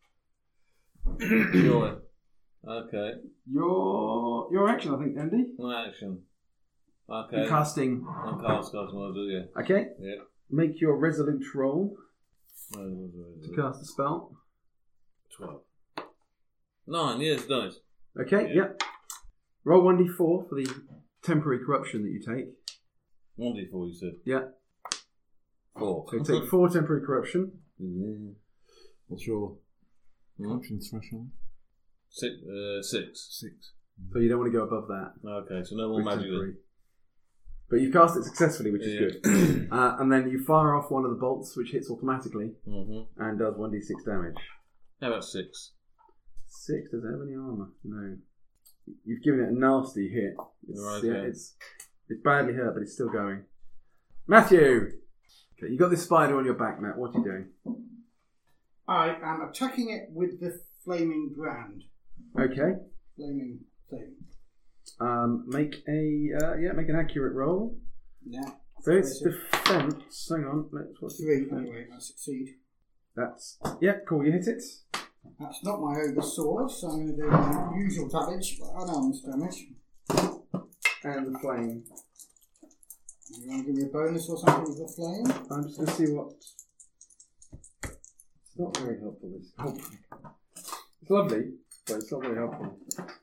[SPEAKER 3] Sure. Okay.
[SPEAKER 6] Your your action, I think, Andy.
[SPEAKER 3] My action.
[SPEAKER 6] You're
[SPEAKER 3] Okay.
[SPEAKER 6] casting.
[SPEAKER 3] I'm cast, cast, what I'll do, yeah.
[SPEAKER 6] Okay,
[SPEAKER 3] Yeah.
[SPEAKER 6] make your resolute roll
[SPEAKER 3] Where was it?
[SPEAKER 6] to cast a spell.
[SPEAKER 3] Twelve. Nine, yes, nice.
[SPEAKER 6] Okay,
[SPEAKER 3] Yeah.
[SPEAKER 6] yep. Roll one d four for the temporary corruption that you take.
[SPEAKER 3] One D four, you said.
[SPEAKER 6] Yeah.
[SPEAKER 3] Four.
[SPEAKER 6] So you take four temporary corruption.
[SPEAKER 3] Mhm.
[SPEAKER 5] What's your
[SPEAKER 3] Hmm?
[SPEAKER 5] corruption threshold?
[SPEAKER 3] Six. Uh, six.
[SPEAKER 5] Six.
[SPEAKER 6] So you don't want to go above that.
[SPEAKER 3] Okay, so no more
[SPEAKER 6] with
[SPEAKER 3] magic
[SPEAKER 6] temporary.
[SPEAKER 3] then.
[SPEAKER 6] But you've cast it successfully, which is
[SPEAKER 3] Yeah.
[SPEAKER 6] good. uh, and then you fire off one of the bolts, which hits automatically
[SPEAKER 3] Mm-hmm.
[SPEAKER 6] and does one d six damage.
[SPEAKER 3] How about six?
[SPEAKER 6] Six, does it have any armour? No. You've given it a nasty hit. It's,
[SPEAKER 3] Right,
[SPEAKER 6] yeah,
[SPEAKER 3] yeah.
[SPEAKER 6] it's it's badly hurt, but it's still going. Matthew! Okay, you got this spider on your back, Matt. What are you doing?
[SPEAKER 4] I am attacking it with the flaming brand.
[SPEAKER 6] Okay.
[SPEAKER 4] Flaming thing.
[SPEAKER 6] Um, make a uh, yeah, make an accurate roll.
[SPEAKER 4] Yeah.
[SPEAKER 6] So it's defense. Hang on, let's what's the
[SPEAKER 4] Three.
[SPEAKER 6] defense?
[SPEAKER 4] Anyway, I succeed.
[SPEAKER 6] That's yeah, cool. You hit it.
[SPEAKER 4] That's not my ogre sword, so I'm going to do my usual damage, but unarmed damage.
[SPEAKER 6] And the flame.
[SPEAKER 4] You want to give me a bonus or something with the flame?
[SPEAKER 6] I'm just going to see what. It's not very helpful. This. Oh. It's lovely, but it's not very helpful.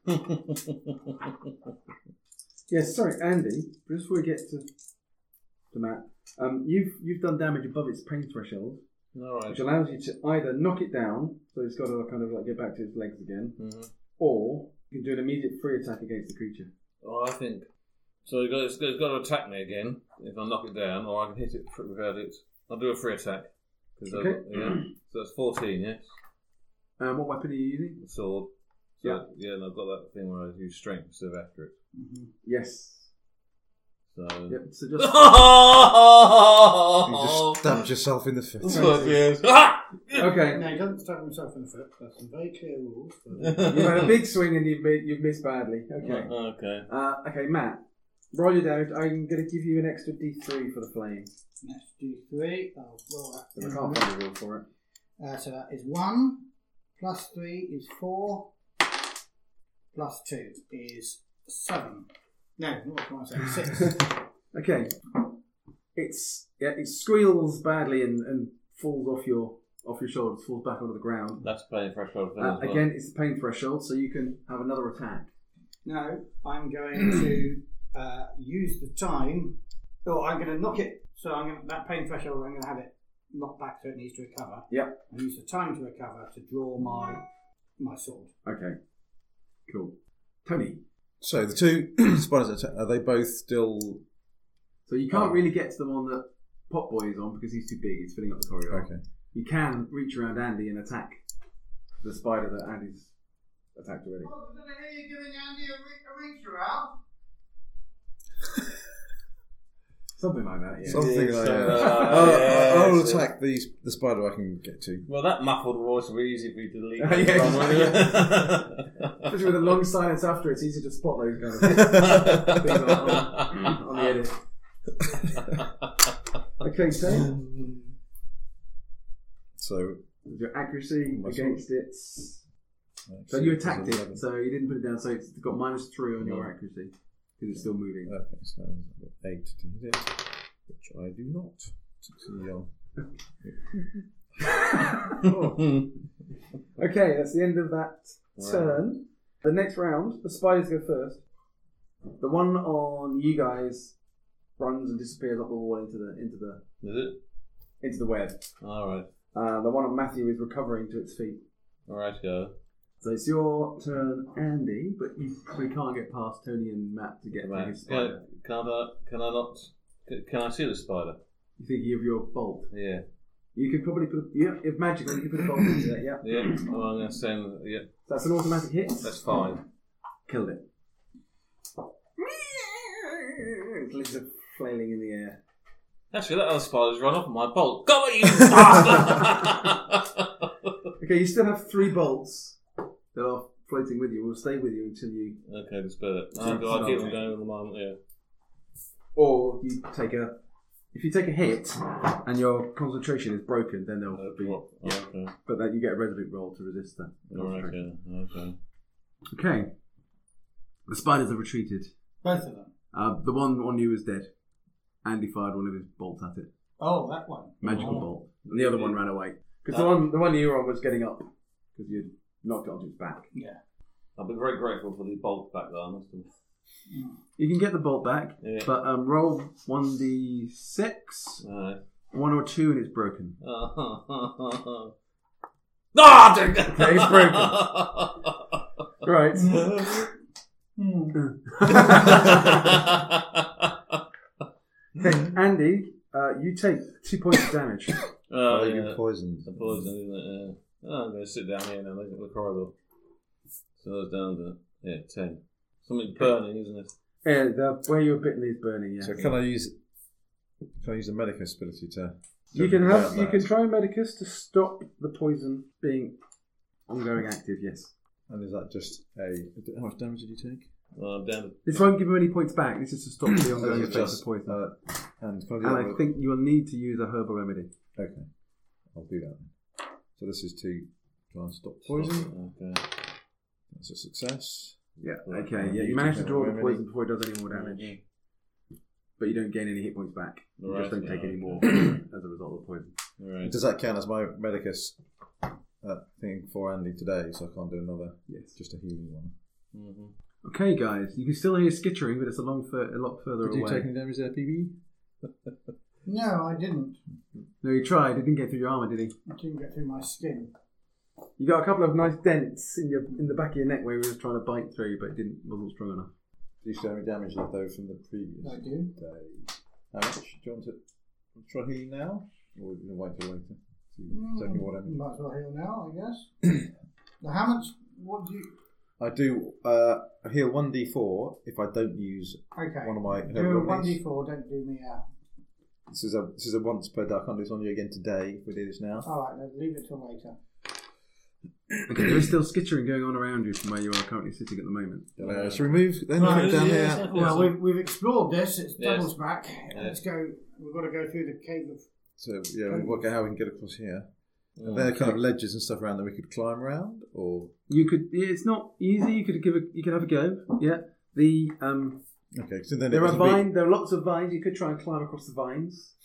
[SPEAKER 6] Yes, sorry, Andy. Just before we get to to Matt, um, you've you've done damage above its pain threshold.
[SPEAKER 3] All right.
[SPEAKER 6] which allows you to either knock it down, so it's got to kind of like get back to its legs again,
[SPEAKER 3] Mm-hmm.
[SPEAKER 6] or you can do an immediate free attack against the creature.
[SPEAKER 3] Oh, I think so. It's got, it's got- it's got to attack me again if I knock it down, or I can hit it fr- without it. I'll do a free attack. 'Cause I-
[SPEAKER 6] Okay.
[SPEAKER 3] Yeah. So that's fourteen. Yes.
[SPEAKER 6] Um, what weapon are you using?
[SPEAKER 3] The sword. So,
[SPEAKER 6] Yeah.
[SPEAKER 3] Yeah, and I've got that thing where I use strength instead of accurate.
[SPEAKER 4] Mm-hmm.
[SPEAKER 6] Yes.
[SPEAKER 3] So.
[SPEAKER 6] Yep. So just
[SPEAKER 5] You just stabbed yourself in the foot.
[SPEAKER 3] Fuck yes. Ah!
[SPEAKER 6] okay.
[SPEAKER 4] No, he doesn't stab himself in the foot. There's some very clear rules.
[SPEAKER 6] You've had a big swing and you've made, you've missed badly. Okay.
[SPEAKER 3] Okay.
[SPEAKER 6] Uh, okay, Matt. Roll your damage. I'm going to give you an extra D three for the flame.
[SPEAKER 4] Next D three. I'll roll that.
[SPEAKER 6] I
[SPEAKER 4] in a
[SPEAKER 6] can't
[SPEAKER 4] minute.
[SPEAKER 6] find a rule for it.
[SPEAKER 4] Uh, so that is one. Plus three is four. Plus two is seven. No, not what can I say? Six.
[SPEAKER 6] Okay. It's yeah, it squeals badly and, and falls off your off your shoulders, falls back onto the ground.
[SPEAKER 3] That's playing threshold thing
[SPEAKER 6] Uh,
[SPEAKER 3] as well.
[SPEAKER 6] again, it's the pain threshold, so you can have another attack.
[SPEAKER 4] No, I'm going to uh, use the time. Oh, I'm going to knock it. So I'm going to, that pain threshold. I'm going to have it knocked back so it needs to recover.
[SPEAKER 6] Yep.
[SPEAKER 4] And use the time to recover to draw my my sword.
[SPEAKER 6] Okay. Cool. Tony.
[SPEAKER 5] So the two spiders, are they both still...
[SPEAKER 6] So you can't
[SPEAKER 5] Oh.
[SPEAKER 6] really get to them on the Pot Boy is on because he's too big. He's filling up the corridor.
[SPEAKER 5] Okay.
[SPEAKER 6] You can reach around Andy and attack the spider that Andy's attacked already.
[SPEAKER 4] Oh, did I hear you giving Andy a, re- a reach around?
[SPEAKER 6] Something like that, yeah.
[SPEAKER 5] Something
[SPEAKER 3] Yeah,
[SPEAKER 5] like
[SPEAKER 3] so,
[SPEAKER 5] that.
[SPEAKER 3] uh,
[SPEAKER 5] I'll,
[SPEAKER 3] yeah,
[SPEAKER 5] I'll
[SPEAKER 3] so-
[SPEAKER 5] attack the, the spider I can get to.
[SPEAKER 3] Well, that muffled voice would be easy for you to delete.
[SPEAKER 6] Yeah,
[SPEAKER 3] exactly.
[SPEAKER 6] Especially with a long silence after, it's easy to spot those kind of things on, on, on the edit. Okay, so
[SPEAKER 5] So,
[SPEAKER 6] your accuracy
[SPEAKER 5] My
[SPEAKER 6] against it. So you attacked it, so you didn't put it down, so it's got minus three on your accuracy because it's still moving.
[SPEAKER 5] Okay, so I've got eight to hit it, which I do not succeed on.
[SPEAKER 6] Okay, that's the end of that turn. The next round, the spiders go first. The one on you guys runs and disappears up the wall into the into the
[SPEAKER 3] Is it?
[SPEAKER 6] into the web.
[SPEAKER 3] Alright.
[SPEAKER 6] Uh, the one on Matthew is recovering to its feet.
[SPEAKER 3] Alright, go.
[SPEAKER 6] So it's your turn, Andy, but you probably can't get past Tony and Matt to get to
[SPEAKER 3] Right.
[SPEAKER 6] his
[SPEAKER 3] Can,
[SPEAKER 6] spider.
[SPEAKER 3] can't I, can I not? Can, can I see the spider?
[SPEAKER 6] You thinking of your bolt?
[SPEAKER 3] Yeah.
[SPEAKER 6] You could probably put a, yeah, if magically you could put a bolt into that, yeah.
[SPEAKER 3] Yeah. Well, I'm going to send. Yeah.
[SPEAKER 6] That's an automatic hit.
[SPEAKER 3] That's five.
[SPEAKER 6] Killed it. Its legs are flailing in the air.
[SPEAKER 3] Actually, that other spider's run off my bolt. Go at you, bastard!
[SPEAKER 6] Okay, you still have three bolts that are floating with you. Will stay with you until you,
[SPEAKER 3] Okay, the spirit.
[SPEAKER 6] So
[SPEAKER 3] I'll,
[SPEAKER 6] it's
[SPEAKER 3] I'll keep
[SPEAKER 6] not-
[SPEAKER 3] them going at the moment. Yeah.
[SPEAKER 6] or you take a. If you take a hit and your concentration is broken, then they'll
[SPEAKER 3] Uh,
[SPEAKER 6] be.
[SPEAKER 3] what?
[SPEAKER 6] Yeah.
[SPEAKER 3] Oh, okay.
[SPEAKER 6] But then you get a resolute roll to resist that.
[SPEAKER 3] Alright.
[SPEAKER 6] concentration.
[SPEAKER 3] Yeah. Okay.
[SPEAKER 6] Okay. The spiders have retreated.
[SPEAKER 4] Both of them.
[SPEAKER 6] Uh, the one on you is dead. Andy fired one of his bolts at it.
[SPEAKER 4] Oh, that one.
[SPEAKER 6] Magical
[SPEAKER 4] Oh.
[SPEAKER 6] bolt. And the other one ran away. Because the one, the one you were on was getting up. Because you knocked it onto its back.
[SPEAKER 4] Yeah.
[SPEAKER 3] I'll be very grateful for the bolt back there. I must have.
[SPEAKER 6] You can get the bolt back,
[SPEAKER 3] Yeah.
[SPEAKER 6] but um, roll one d six,
[SPEAKER 3] Alright.
[SPEAKER 6] one or two, and it's broken.
[SPEAKER 3] Ah, damn it.
[SPEAKER 6] Okay, it's broken. Right. Okay, Andy, uh, you take two points of damage.
[SPEAKER 3] Oh,
[SPEAKER 5] Oh,
[SPEAKER 3] yeah.
[SPEAKER 5] you're poisoned.
[SPEAKER 3] The poison, isn't it? Yeah. Oh, I'm going to sit down here now, look at the corridor. So that's down to, yeah, ten. Something burning, isn't it?
[SPEAKER 6] Yeah, the where you were bitten is burning. Yeah.
[SPEAKER 5] So can I use can I use a Medicus ability to?
[SPEAKER 6] You
[SPEAKER 5] to
[SPEAKER 6] can have
[SPEAKER 5] prevent
[SPEAKER 6] you
[SPEAKER 5] that?
[SPEAKER 6] can try Medicus to stop the poison being ongoing active. Yes.
[SPEAKER 5] And is that just a? How much damage did you take?
[SPEAKER 3] Well, I'm down to,
[SPEAKER 6] This won't give him any points back. This is to stop the ongoing
[SPEAKER 5] Is it
[SPEAKER 6] effects
[SPEAKER 5] just,
[SPEAKER 6] of poison.
[SPEAKER 5] uh, and can I do
[SPEAKER 6] and
[SPEAKER 5] that
[SPEAKER 6] I
[SPEAKER 5] with-
[SPEAKER 6] think you will need to use a herbal remedy.
[SPEAKER 5] Okay, I'll do that. Then. So this is to try and stop poison.
[SPEAKER 3] okay.
[SPEAKER 5] That's a success.
[SPEAKER 6] Yeah.
[SPEAKER 3] Right.
[SPEAKER 6] Okay. Yeah. You
[SPEAKER 5] You
[SPEAKER 6] manage to
[SPEAKER 5] take
[SPEAKER 6] draw the
[SPEAKER 5] remedy.
[SPEAKER 6] poison before it does any more damage, but you don't gain any hit points back. You
[SPEAKER 3] Right,
[SPEAKER 6] just don't take
[SPEAKER 3] yeah,
[SPEAKER 6] any
[SPEAKER 3] okay.
[SPEAKER 6] more as a result of the poison.
[SPEAKER 3] Alright.
[SPEAKER 5] Does that count as my Medicus uh, thing for Andy today? So I can't do another.
[SPEAKER 6] Yes.
[SPEAKER 5] Just a healing one.
[SPEAKER 3] Mm-hmm.
[SPEAKER 6] Okay, guys. You can still hear skittering, but it's a long, fur- a lot further
[SPEAKER 5] Did you
[SPEAKER 6] away.
[SPEAKER 5] take any damage there, P B?
[SPEAKER 4] No, I didn't.
[SPEAKER 6] No, he tried. It didn't get through your armour, did he?
[SPEAKER 4] It didn't get through my skin.
[SPEAKER 6] You got a couple of nice dents in your in the back of your neck where he was trying to bite through, but it didn't wasn't strong enough.
[SPEAKER 5] Do you still have any damage left over from the previous
[SPEAKER 4] I do.
[SPEAKER 5] day? How much? Do you want to try healing now? Or are you going to wait till later? See exactly what damage?
[SPEAKER 4] Might as well heal now, I guess. Now, how much? What do you?
[SPEAKER 5] I do uh, heal one d four if I don't use
[SPEAKER 4] Okay.
[SPEAKER 5] one of my
[SPEAKER 4] Do
[SPEAKER 5] herbal
[SPEAKER 4] a one
[SPEAKER 5] remedies.
[SPEAKER 4] d four. Don't do me out.
[SPEAKER 5] This is a this is a once per day. I can't do this on you again today if we do this now.
[SPEAKER 4] All right, then leave it till later.
[SPEAKER 6] Okay, there is still skittering going on around you from where you are currently sitting at the moment.
[SPEAKER 5] Uh, should we move then
[SPEAKER 4] Right,
[SPEAKER 5] down
[SPEAKER 3] yeah,
[SPEAKER 5] here?
[SPEAKER 3] yeah.
[SPEAKER 4] Well, we've, we've explored this. It's
[SPEAKER 3] Yes.
[SPEAKER 4] doubles back.
[SPEAKER 3] Yes.
[SPEAKER 4] Let's go. We've got to go through the cave of.
[SPEAKER 5] So yeah, we work out how we can get across here.
[SPEAKER 3] Mm.
[SPEAKER 5] Are there kind of ledges and stuff around that we could climb around, or
[SPEAKER 6] You could. It's not easy. You could give a. You could have a go. Yeah. The um.
[SPEAKER 5] okay? So then
[SPEAKER 6] There
[SPEAKER 5] it
[SPEAKER 6] are
[SPEAKER 5] would be-
[SPEAKER 6] vines. There are lots of vines. You could try and climb across the vines.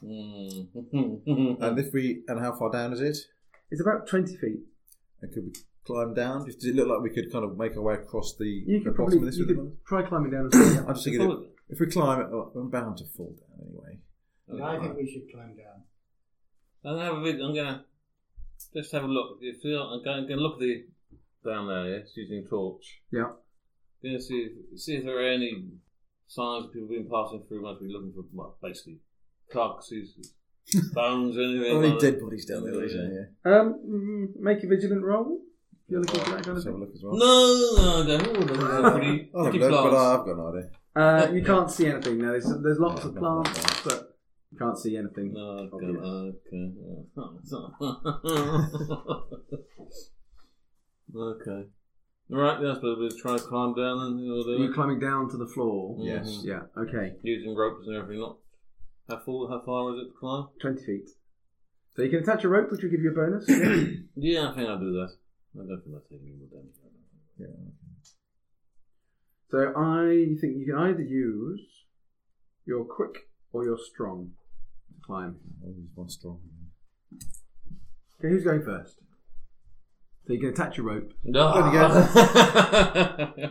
[SPEAKER 3] Mm.
[SPEAKER 5] And if we and how far down is it?
[SPEAKER 6] It's about twenty feet.
[SPEAKER 5] And could we climb down? Does it look like we could kind of make our way across the,
[SPEAKER 6] You
[SPEAKER 5] the
[SPEAKER 6] could
[SPEAKER 5] bottom
[SPEAKER 6] probably.
[SPEAKER 5] of this?
[SPEAKER 6] You
[SPEAKER 5] with the
[SPEAKER 6] could
[SPEAKER 5] vines?
[SPEAKER 6] try climbing down. As well.
[SPEAKER 5] I'm just thinking if, if we climb it, oh, I'm bound to fall down anyway.
[SPEAKER 4] I think we should climb down.
[SPEAKER 3] I'm gonna have a vid- I'm gonna just have a look. If you I'm going to look at the down there, yes, using a torch.
[SPEAKER 6] Yeah.
[SPEAKER 3] Gonna see if, see if there are any signs of people been passing through. Might be looking for well, basically carcasses, bones, anything.
[SPEAKER 5] Only
[SPEAKER 3] like
[SPEAKER 5] dead
[SPEAKER 3] that.
[SPEAKER 5] bodies down there, they say, yeah.
[SPEAKER 6] Um. mm, Make a vigilant roll. If you're looking for that kind of
[SPEAKER 5] Let's have a
[SPEAKER 6] thing.
[SPEAKER 5] look as well.
[SPEAKER 3] No, no, no. no, no pretty,
[SPEAKER 5] I'll have a
[SPEAKER 3] pretty
[SPEAKER 5] look, but
[SPEAKER 3] plants.
[SPEAKER 5] I've got an idea.
[SPEAKER 6] Uh, you can't see anything now. There's there's lots
[SPEAKER 5] Yeah,
[SPEAKER 6] of
[SPEAKER 5] no,
[SPEAKER 6] plants,
[SPEAKER 5] no,
[SPEAKER 6] but you can't see anything.
[SPEAKER 3] No, okay,
[SPEAKER 6] obvious.
[SPEAKER 3] okay. Okay. Alright, yes, but we'll try to climb down and you know,
[SPEAKER 6] Are you climbing down to the floor?
[SPEAKER 5] Yes.
[SPEAKER 6] Yeah. Okay.
[SPEAKER 3] using ropes and everything. Not how far, how far is it to climb?
[SPEAKER 6] Twenty feet. So you can attach a rope, which will give you a bonus. Yeah.
[SPEAKER 3] Yeah, I think I'll do that. I don't think I'll take any more damage.
[SPEAKER 5] Yeah.
[SPEAKER 6] So I think you can either use your quick or your strong to climb.
[SPEAKER 5] I'll use one strong.
[SPEAKER 6] Okay, who's going first? So you can attach a rope.
[SPEAKER 3] No.
[SPEAKER 5] There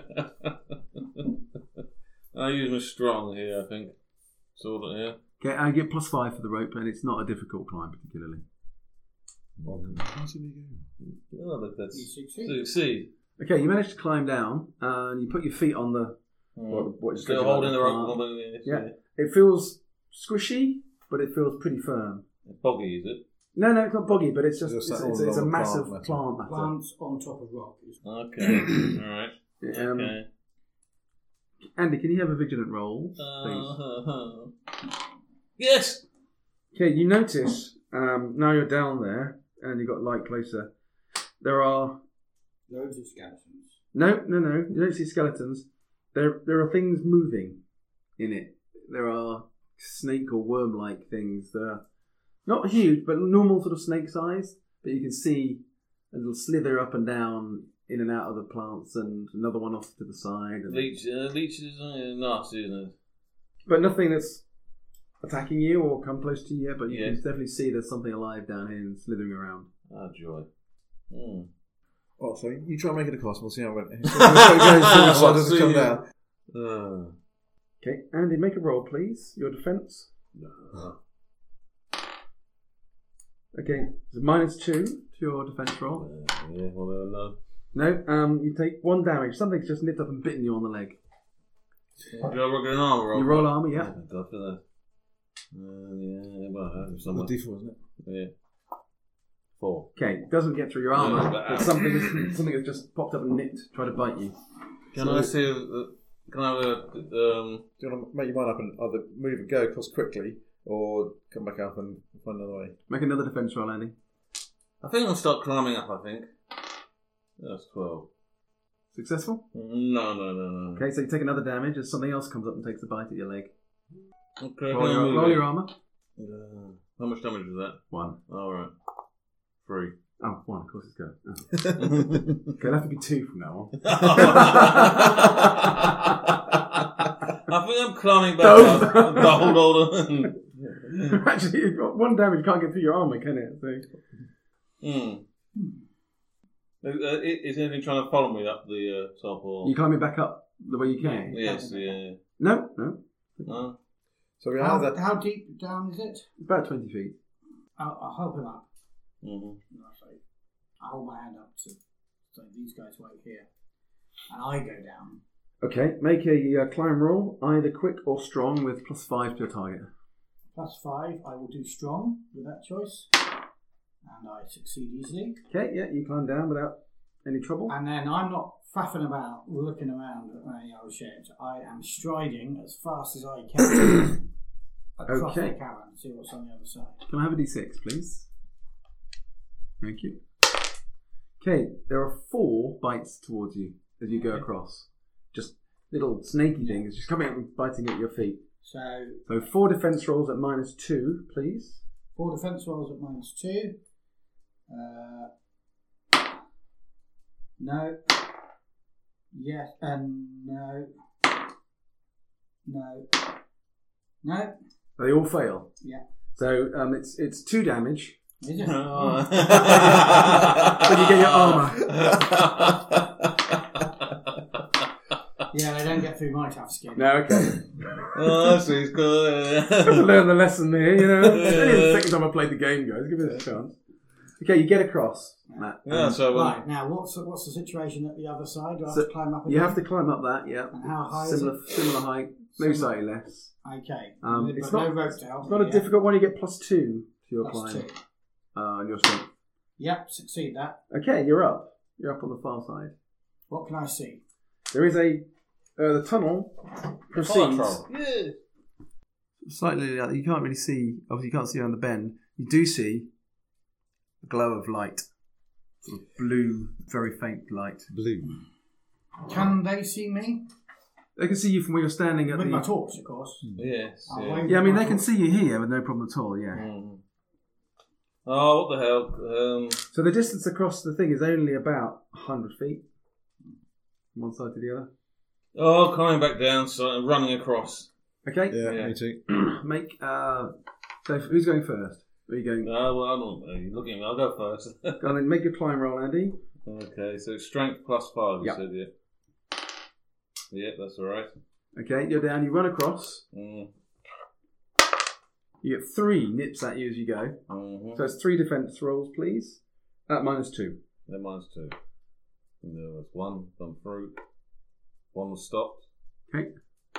[SPEAKER 3] I use my strong here, I think. Sort of here.
[SPEAKER 6] Okay, I get plus five for the rope, and it's not a difficult climb particularly.
[SPEAKER 5] Well, how should we go?
[SPEAKER 3] Oh, look, that's
[SPEAKER 4] You succeed.
[SPEAKER 3] succeed.
[SPEAKER 6] Okay, you manage to climb down, and you put your feet on the. What, what is
[SPEAKER 3] Still
[SPEAKER 6] looking like
[SPEAKER 3] holding the rope.
[SPEAKER 6] plant.
[SPEAKER 3] holding it,
[SPEAKER 6] Yeah. It feels squishy, but it feels pretty firm.
[SPEAKER 3] Boggy, is it?
[SPEAKER 6] No, no, it's not boggy, but it's just
[SPEAKER 5] It's
[SPEAKER 6] it's,
[SPEAKER 5] just
[SPEAKER 6] it's,
[SPEAKER 5] all
[SPEAKER 6] it's a
[SPEAKER 5] along the
[SPEAKER 6] massive
[SPEAKER 5] plant
[SPEAKER 6] plant matter.
[SPEAKER 4] Plants on top of rock. is-
[SPEAKER 3] Okay. Alright.
[SPEAKER 6] Um,
[SPEAKER 3] Okay.
[SPEAKER 6] Andy, can you have a vigilant roll, please?
[SPEAKER 3] Uh, yes!
[SPEAKER 6] Okay, you notice um, now you're down there and you've got light closer. There are
[SPEAKER 4] Loads of skeletons.
[SPEAKER 6] no, no, no. You don't see skeletons. There, there are things moving in it. There are snake or worm-like things. They're not huge, but normal sort of snake size. But you can see a little slither up and down in and out of the plants, and another one off to the side. And,
[SPEAKER 3] Leech, uh, leech is uh, nasty, isn't it?
[SPEAKER 6] but nothing that's attacking you or come close to you yet. But you
[SPEAKER 3] Yes.
[SPEAKER 6] can definitely see there's something alive down here and slithering around.
[SPEAKER 3] Ah, joy. Mm.
[SPEAKER 5] Oh, so you try and make it across, we'll see how it went. So it goes, so it doesn't
[SPEAKER 3] See
[SPEAKER 5] come
[SPEAKER 3] you.
[SPEAKER 5] down.
[SPEAKER 3] Uh,
[SPEAKER 6] Okay, Andy, make a roll, please. Your defense. Okay, so minus two to your defense roll.
[SPEAKER 3] uh, yeah, well, uh, no.
[SPEAKER 6] No, um, you take one damage. Something's just nipped up and bitten you on the leg.
[SPEAKER 3] Do I roll an armor roll?
[SPEAKER 6] You roll armor, yeah.
[SPEAKER 3] Oh, God for that. Uh, yeah, well, I have
[SPEAKER 5] Well,
[SPEAKER 3] somewhere.
[SPEAKER 5] D four, isn't it?
[SPEAKER 3] Yeah. Four.
[SPEAKER 6] Okay, it doesn't get through your armor,
[SPEAKER 3] No, but-
[SPEAKER 6] but something has, something has just popped up and nipped, tried to bite you.
[SPEAKER 3] Can I see? Uh, can I? Uh, um,
[SPEAKER 5] Do you want to make your mind up and either move and go across quickly, or come back up and find another way?
[SPEAKER 6] Make another defense roll, Andy.
[SPEAKER 3] I think I'll start climbing up. I think. That's twelve.
[SPEAKER 6] Successful?
[SPEAKER 3] No, no, no, no.
[SPEAKER 6] Okay, so you take another damage as something else comes up and takes a bite at your leg.
[SPEAKER 3] Okay.
[SPEAKER 6] Roll your,
[SPEAKER 3] can I move
[SPEAKER 6] roll
[SPEAKER 3] it?
[SPEAKER 6] your armor.
[SPEAKER 3] Uh, how much damage is that?
[SPEAKER 6] One.
[SPEAKER 3] All right. Three.
[SPEAKER 6] Oh, one, of course it's good. Oh. Okay, it'll have to be two from now on.
[SPEAKER 3] I think I'm climbing back
[SPEAKER 6] Don't.
[SPEAKER 3] up. Hold on.
[SPEAKER 6] Actually, you've got one damage, can't get through your armor, can it? So.
[SPEAKER 3] Hmm. Uh, is anything trying to follow me up the uh, top or?
[SPEAKER 6] You climbing back up the way you came?
[SPEAKER 3] Yes, yeah.
[SPEAKER 6] No, no.
[SPEAKER 3] No?
[SPEAKER 5] So we
[SPEAKER 4] How,
[SPEAKER 5] either
[SPEAKER 4] how deep down is it?
[SPEAKER 6] About twenty feet.
[SPEAKER 4] I'll, I'll help him up.
[SPEAKER 3] Mm-hmm.
[SPEAKER 4] And I say, I hold my hand up to say, these guys wait here. And I go down.
[SPEAKER 6] Okay, make a uh, climb roll, either quick or strong, with plus five to your target.
[SPEAKER 4] Plus five, I will do strong with that choice. And I succeed easily.
[SPEAKER 6] Okay, yeah, you climb down without any trouble.
[SPEAKER 4] And then I'm not faffing about looking around at any other shapes. I am striding as fast as I can across
[SPEAKER 6] Okay.
[SPEAKER 4] the cavern to see what's on the other side.
[SPEAKER 6] Can I have a d six, please? Thank you. Okay, there are four bites towards you as you go across. Just little snaky things just coming up and biting at your feet.
[SPEAKER 4] So,
[SPEAKER 6] So four defense rolls at minus two, please.
[SPEAKER 4] four defense rolls at minus two. Uh, no. Yes, and no. No. No.
[SPEAKER 6] They all fail.
[SPEAKER 4] Yeah.
[SPEAKER 6] So um, it's it's two damage.
[SPEAKER 4] Is it?
[SPEAKER 3] Oh.
[SPEAKER 6] Then you get your armour.
[SPEAKER 4] Yeah, they don't get through my tough skin.
[SPEAKER 6] No, okay.
[SPEAKER 3] Oh, so he's
[SPEAKER 6] Have to
[SPEAKER 3] good.
[SPEAKER 6] learn the lesson there, you know. It's only the second time I played the game, guys. Give it a chance. Okay, you get across, Matt.
[SPEAKER 3] Yeah, so um,
[SPEAKER 4] Right, now what's the, what's the situation at the other side? Do I have
[SPEAKER 6] So
[SPEAKER 4] to climb up again?
[SPEAKER 6] You have to climb up that, yeah.
[SPEAKER 4] And how high
[SPEAKER 6] Similar,
[SPEAKER 4] is it?
[SPEAKER 6] similar height, maybe
[SPEAKER 4] Similar.
[SPEAKER 6] slightly less.
[SPEAKER 4] Okay.
[SPEAKER 6] Um,
[SPEAKER 4] But
[SPEAKER 6] it's
[SPEAKER 4] no
[SPEAKER 6] not-
[SPEAKER 4] rope to help
[SPEAKER 6] It's
[SPEAKER 4] me,
[SPEAKER 6] not a
[SPEAKER 4] yeah?
[SPEAKER 6] difficult one. You get plus two to your
[SPEAKER 4] Plus
[SPEAKER 6] climb
[SPEAKER 4] two.
[SPEAKER 6] uh, and your strength.
[SPEAKER 4] Yep, succeed that.
[SPEAKER 6] Okay, you're up. You're up on the far side.
[SPEAKER 4] What can I see?
[SPEAKER 6] There is a uh, the tunnel
[SPEAKER 3] fire
[SPEAKER 6] proceeds
[SPEAKER 3] troll. Yeah.
[SPEAKER 6] slightly. uh, You can't really see. Obviously, you can't see around the bend. You do see a glow of light, sort of blue, very faint light.
[SPEAKER 5] Blue.
[SPEAKER 4] Can they see me?
[SPEAKER 6] They can see you from where you're standing at
[SPEAKER 4] With
[SPEAKER 6] the.
[SPEAKER 4] my torch, of course.
[SPEAKER 3] Yes.
[SPEAKER 4] I'll
[SPEAKER 3] Yeah.
[SPEAKER 4] wave
[SPEAKER 6] Yeah, I mean
[SPEAKER 4] my
[SPEAKER 6] they can
[SPEAKER 4] torch.
[SPEAKER 6] see you here with no problem at all. Yeah.
[SPEAKER 3] Mm. Oh, what the hell? Um,
[SPEAKER 6] So the distance across the thing is only about one hundred feet from one side to the other.
[SPEAKER 3] oh, coming back down, so I'm running across.
[SPEAKER 6] Okay.
[SPEAKER 5] Yeah,
[SPEAKER 3] Yeah.
[SPEAKER 5] me too.
[SPEAKER 6] Make. Uh, so who's going first? Are you going?
[SPEAKER 3] No, well, I don't know. You're looking at me. I'll go first.
[SPEAKER 6] Go on then. Make your climb roll, Andy.
[SPEAKER 3] Okay, so strength plus five, you
[SPEAKER 6] Yeah.
[SPEAKER 3] said, yeah. Yeah, that's alright.
[SPEAKER 6] Okay, you're down. You run across.
[SPEAKER 3] Mm.
[SPEAKER 6] You get three nips at you as you go.
[SPEAKER 3] Mm-hmm.
[SPEAKER 6] So it's three defense rolls, please. At minus two.
[SPEAKER 3] Then mine's two. And there was one gone through. One was stopped.
[SPEAKER 6] Okay.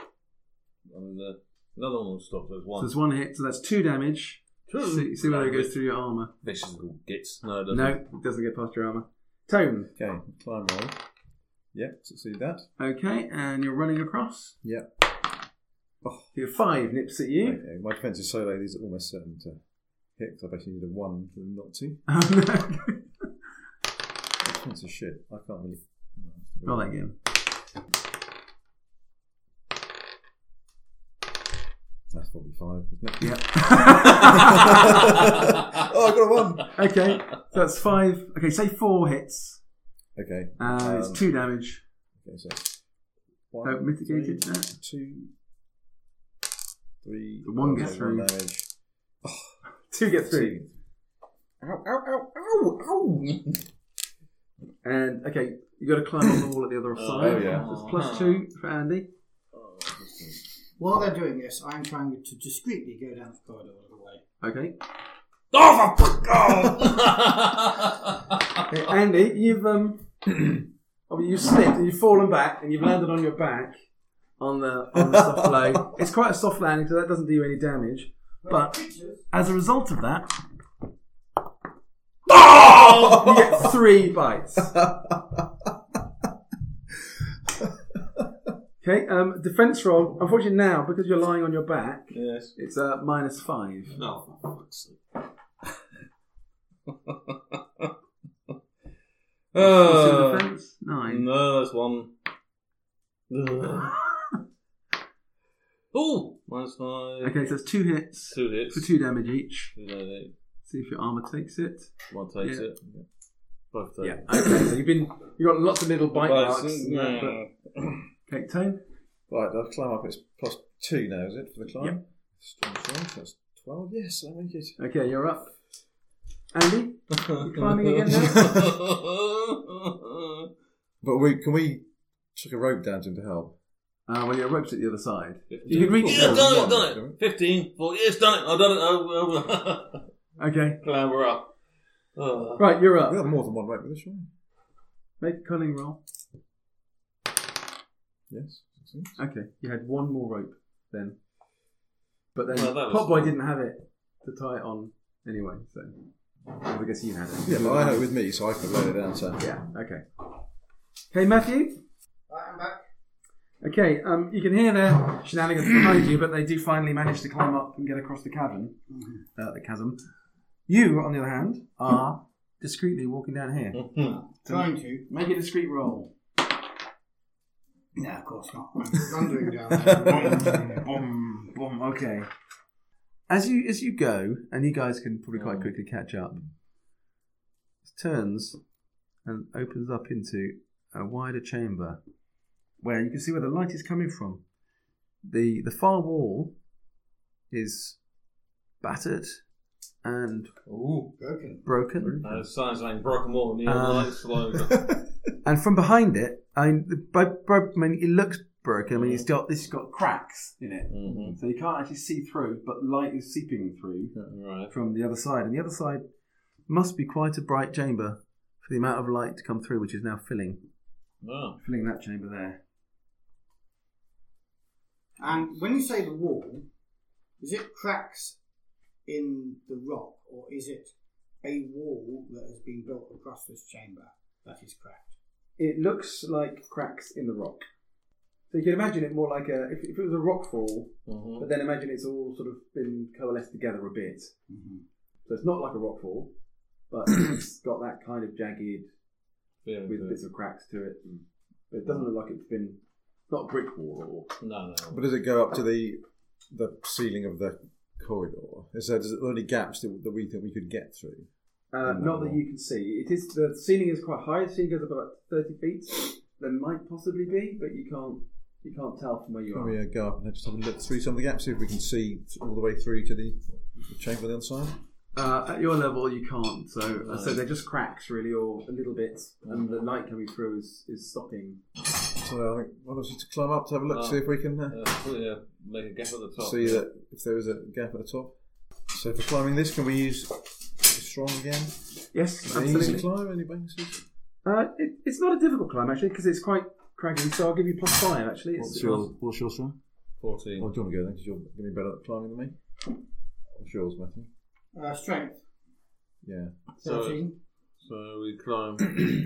[SPEAKER 3] And uh, another one was stopped. There's
[SPEAKER 6] So
[SPEAKER 3] one.
[SPEAKER 6] there's one hit. So that's two damage.
[SPEAKER 3] Two.
[SPEAKER 6] See, see whether it goes through your armour.
[SPEAKER 3] Vicious little gits. No, it doesn't.
[SPEAKER 6] No, it doesn't get past your armour. Tone.
[SPEAKER 5] Okay, climb roll. Yep, succeed that.
[SPEAKER 6] Okay, and you're running across.
[SPEAKER 5] Yep.
[SPEAKER 6] So you have five nips at you.
[SPEAKER 5] Okay, my defense is so low, these are almost certain to hit, because I basically need a one for them not to.
[SPEAKER 6] Oh, no.
[SPEAKER 5] My defense is shit. I can't really.
[SPEAKER 6] Roll that again.
[SPEAKER 5] That's probably five, isn't it?
[SPEAKER 6] Yep.
[SPEAKER 5] Oh, I got a one!
[SPEAKER 6] Okay, so that's five. Okay, say four hits.
[SPEAKER 5] Okay.
[SPEAKER 6] Uh, it's
[SPEAKER 5] um,
[SPEAKER 6] two damage.
[SPEAKER 5] Okay, so one,
[SPEAKER 6] Oh, mitigated
[SPEAKER 5] three,
[SPEAKER 6] that.
[SPEAKER 5] two, three.
[SPEAKER 6] The one
[SPEAKER 5] oh,
[SPEAKER 6] gets
[SPEAKER 5] so
[SPEAKER 6] through.
[SPEAKER 5] One damage.
[SPEAKER 6] Two get through.
[SPEAKER 5] Two. Ow, ow, ow, ow, ow!
[SPEAKER 6] And, okay, you got to climb on the wall at the other
[SPEAKER 5] Oh,
[SPEAKER 6] side.
[SPEAKER 5] yeah.
[SPEAKER 6] So it's plus two for Andy.
[SPEAKER 4] While they're doing this, I'm trying to discreetly go down the corridor a little way.
[SPEAKER 6] Okay.
[SPEAKER 3] Oh, for fuck! Oh!
[SPEAKER 6] Okay, Andy, you've um, oh, you've slipped and you've fallen back and you've landed on your back on the on the soft below. It's quite a soft landing, so that doesn't do you any damage. But as a result of that, you get three bites. Okay, um, defense roll. Unfortunately, now because you're lying on your back,
[SPEAKER 3] Yes.
[SPEAKER 6] it's a uh, minus five.
[SPEAKER 3] No, for fuck's sake.
[SPEAKER 6] What's your
[SPEAKER 3] Uh,
[SPEAKER 6] defense? Nine.
[SPEAKER 3] no, that's one. Oh, minus five.
[SPEAKER 6] Okay, so it's two hits
[SPEAKER 3] Two hits.
[SPEAKER 6] for two damage each.
[SPEAKER 3] Two damage.
[SPEAKER 6] See if your armor takes it.
[SPEAKER 3] One takes
[SPEAKER 6] Yeah.
[SPEAKER 3] it. Both take
[SPEAKER 6] Yeah.
[SPEAKER 3] it.
[SPEAKER 6] Okay, so you've been you have got lots of little bite
[SPEAKER 3] Bites,
[SPEAKER 6] marks. and that, but- Okay, Tone.
[SPEAKER 5] Right, I'll climb up. It's plus two now, is it, for the climb?
[SPEAKER 6] Yep.
[SPEAKER 5] Strong, strong. So that's twelve. Yes, I make it.
[SPEAKER 6] Okay, you're up. Andy, you climbing again now?
[SPEAKER 5] But we can we chuck a rope down to him to help?
[SPEAKER 6] Uh, well, your rope's at the other side.
[SPEAKER 3] Fifteen.
[SPEAKER 6] You can reach
[SPEAKER 3] Yeah, I've
[SPEAKER 6] it.
[SPEAKER 3] done it, I've done it. Fifteen. Well, yes, done it. I've done it. Oh, oh.
[SPEAKER 6] Okay.
[SPEAKER 3] Clamber up. Oh.
[SPEAKER 6] Right, you're up.
[SPEAKER 5] We have more than one rope with this, right?
[SPEAKER 6] Make a cunning roll.
[SPEAKER 5] Yes. Succeeds.
[SPEAKER 6] Okay, you had one more rope then. But then
[SPEAKER 3] Well, that was-
[SPEAKER 6] Potboy didn't have it to tie it on anyway, so I guess you had it.
[SPEAKER 5] Yeah, but I had it with me, so I could load it down. So
[SPEAKER 6] Yeah, okay. Okay, Matthew?
[SPEAKER 4] Right, I'm back.
[SPEAKER 6] Okay, um, you can hear their shenanigans behind you, but they do finally manage to climb up and get across the cavern, uh, the chasm. You, on the other hand, are discreetly walking down here.
[SPEAKER 4] Trying to.
[SPEAKER 6] Make a discreet roll.
[SPEAKER 4] No, of course not. I'm thundering down there.
[SPEAKER 6] Boom, boom. Okay. As you as you go, and you guys can probably quite quickly catch up, it turns and opens up into a wider chamber where you can see where the light is coming from. The the far wall is battered and
[SPEAKER 3] Ooh.
[SPEAKER 4] Broken.
[SPEAKER 6] broken.
[SPEAKER 3] Uh, sounds like broken wall neon
[SPEAKER 6] Um,
[SPEAKER 3] lights slogan.
[SPEAKER 6] And from behind it, I mean, the, by, by, I mean, it looks broken. I mean, it's got this has got cracks in it,
[SPEAKER 3] Mhm.
[SPEAKER 6] so you can't actually see through, but light is seeping through
[SPEAKER 3] Right.
[SPEAKER 6] from the other side. And the other side must be quite a bright chamber for the amount of light to come through, which is now filling
[SPEAKER 3] Oh.
[SPEAKER 6] filling that chamber there.
[SPEAKER 4] And when you say the wall, is it cracks in the rock, or is it a wall that has been built across this chamber that is cracked?
[SPEAKER 6] It looks like cracks in the rock. So you can imagine it more like a if, if it was a rock fall,
[SPEAKER 3] Mhm.
[SPEAKER 6] but then imagine it's all sort of been coalesced together a bit.
[SPEAKER 4] Mm-hmm.
[SPEAKER 6] So it's not like a rock fall, but it's got that kind of jagged
[SPEAKER 3] Yeah,
[SPEAKER 6] with
[SPEAKER 3] good.
[SPEAKER 6] bits of cracks to it. And, but it doesn't look like it's been. It's not a brick wall or.
[SPEAKER 3] No, no.
[SPEAKER 5] But does it go up to the the ceiling of the corridor? Is there, is there any gaps that, that we think we could get through?
[SPEAKER 6] Uh,
[SPEAKER 5] In that
[SPEAKER 6] not that
[SPEAKER 5] wall.
[SPEAKER 6] you can see. It is the ceiling is quite high. The ceiling goes up about thirty feet. There might possibly be, but you can't you can't tell from where you
[SPEAKER 5] Can
[SPEAKER 6] are.
[SPEAKER 5] we uh, go up and just have a look through some of the gaps, see if we can see all the way through to the, the chamber on the other side?
[SPEAKER 6] Uh, at your level, you can't. So, uh, so they're just cracks, really, or a little bit, and the light coming through is, is stopping.
[SPEAKER 5] So I think one of us needs to climb up to have a look,
[SPEAKER 3] Oh.
[SPEAKER 5] see if we can uh,
[SPEAKER 3] Uh, put, yeah, make a gap at the top.
[SPEAKER 5] see that if there is a gap at the top. So for climbing this, can we use strong again?
[SPEAKER 6] Yes,
[SPEAKER 5] An easy
[SPEAKER 6] absolutely.
[SPEAKER 5] climb? Any bonuses?
[SPEAKER 6] Uh, it, it's not a difficult climb actually, because it's quite craggy. So I'll give you plus five. Actually, it's,
[SPEAKER 5] What's your What's your strong?
[SPEAKER 3] fourteen.
[SPEAKER 5] Oh, do you want to go then? Because you're going to be better at climbing than me. What's yours, Matthew?
[SPEAKER 4] Uh, strength,
[SPEAKER 5] Yeah.
[SPEAKER 3] So,
[SPEAKER 4] thirteen.
[SPEAKER 3] so we climb.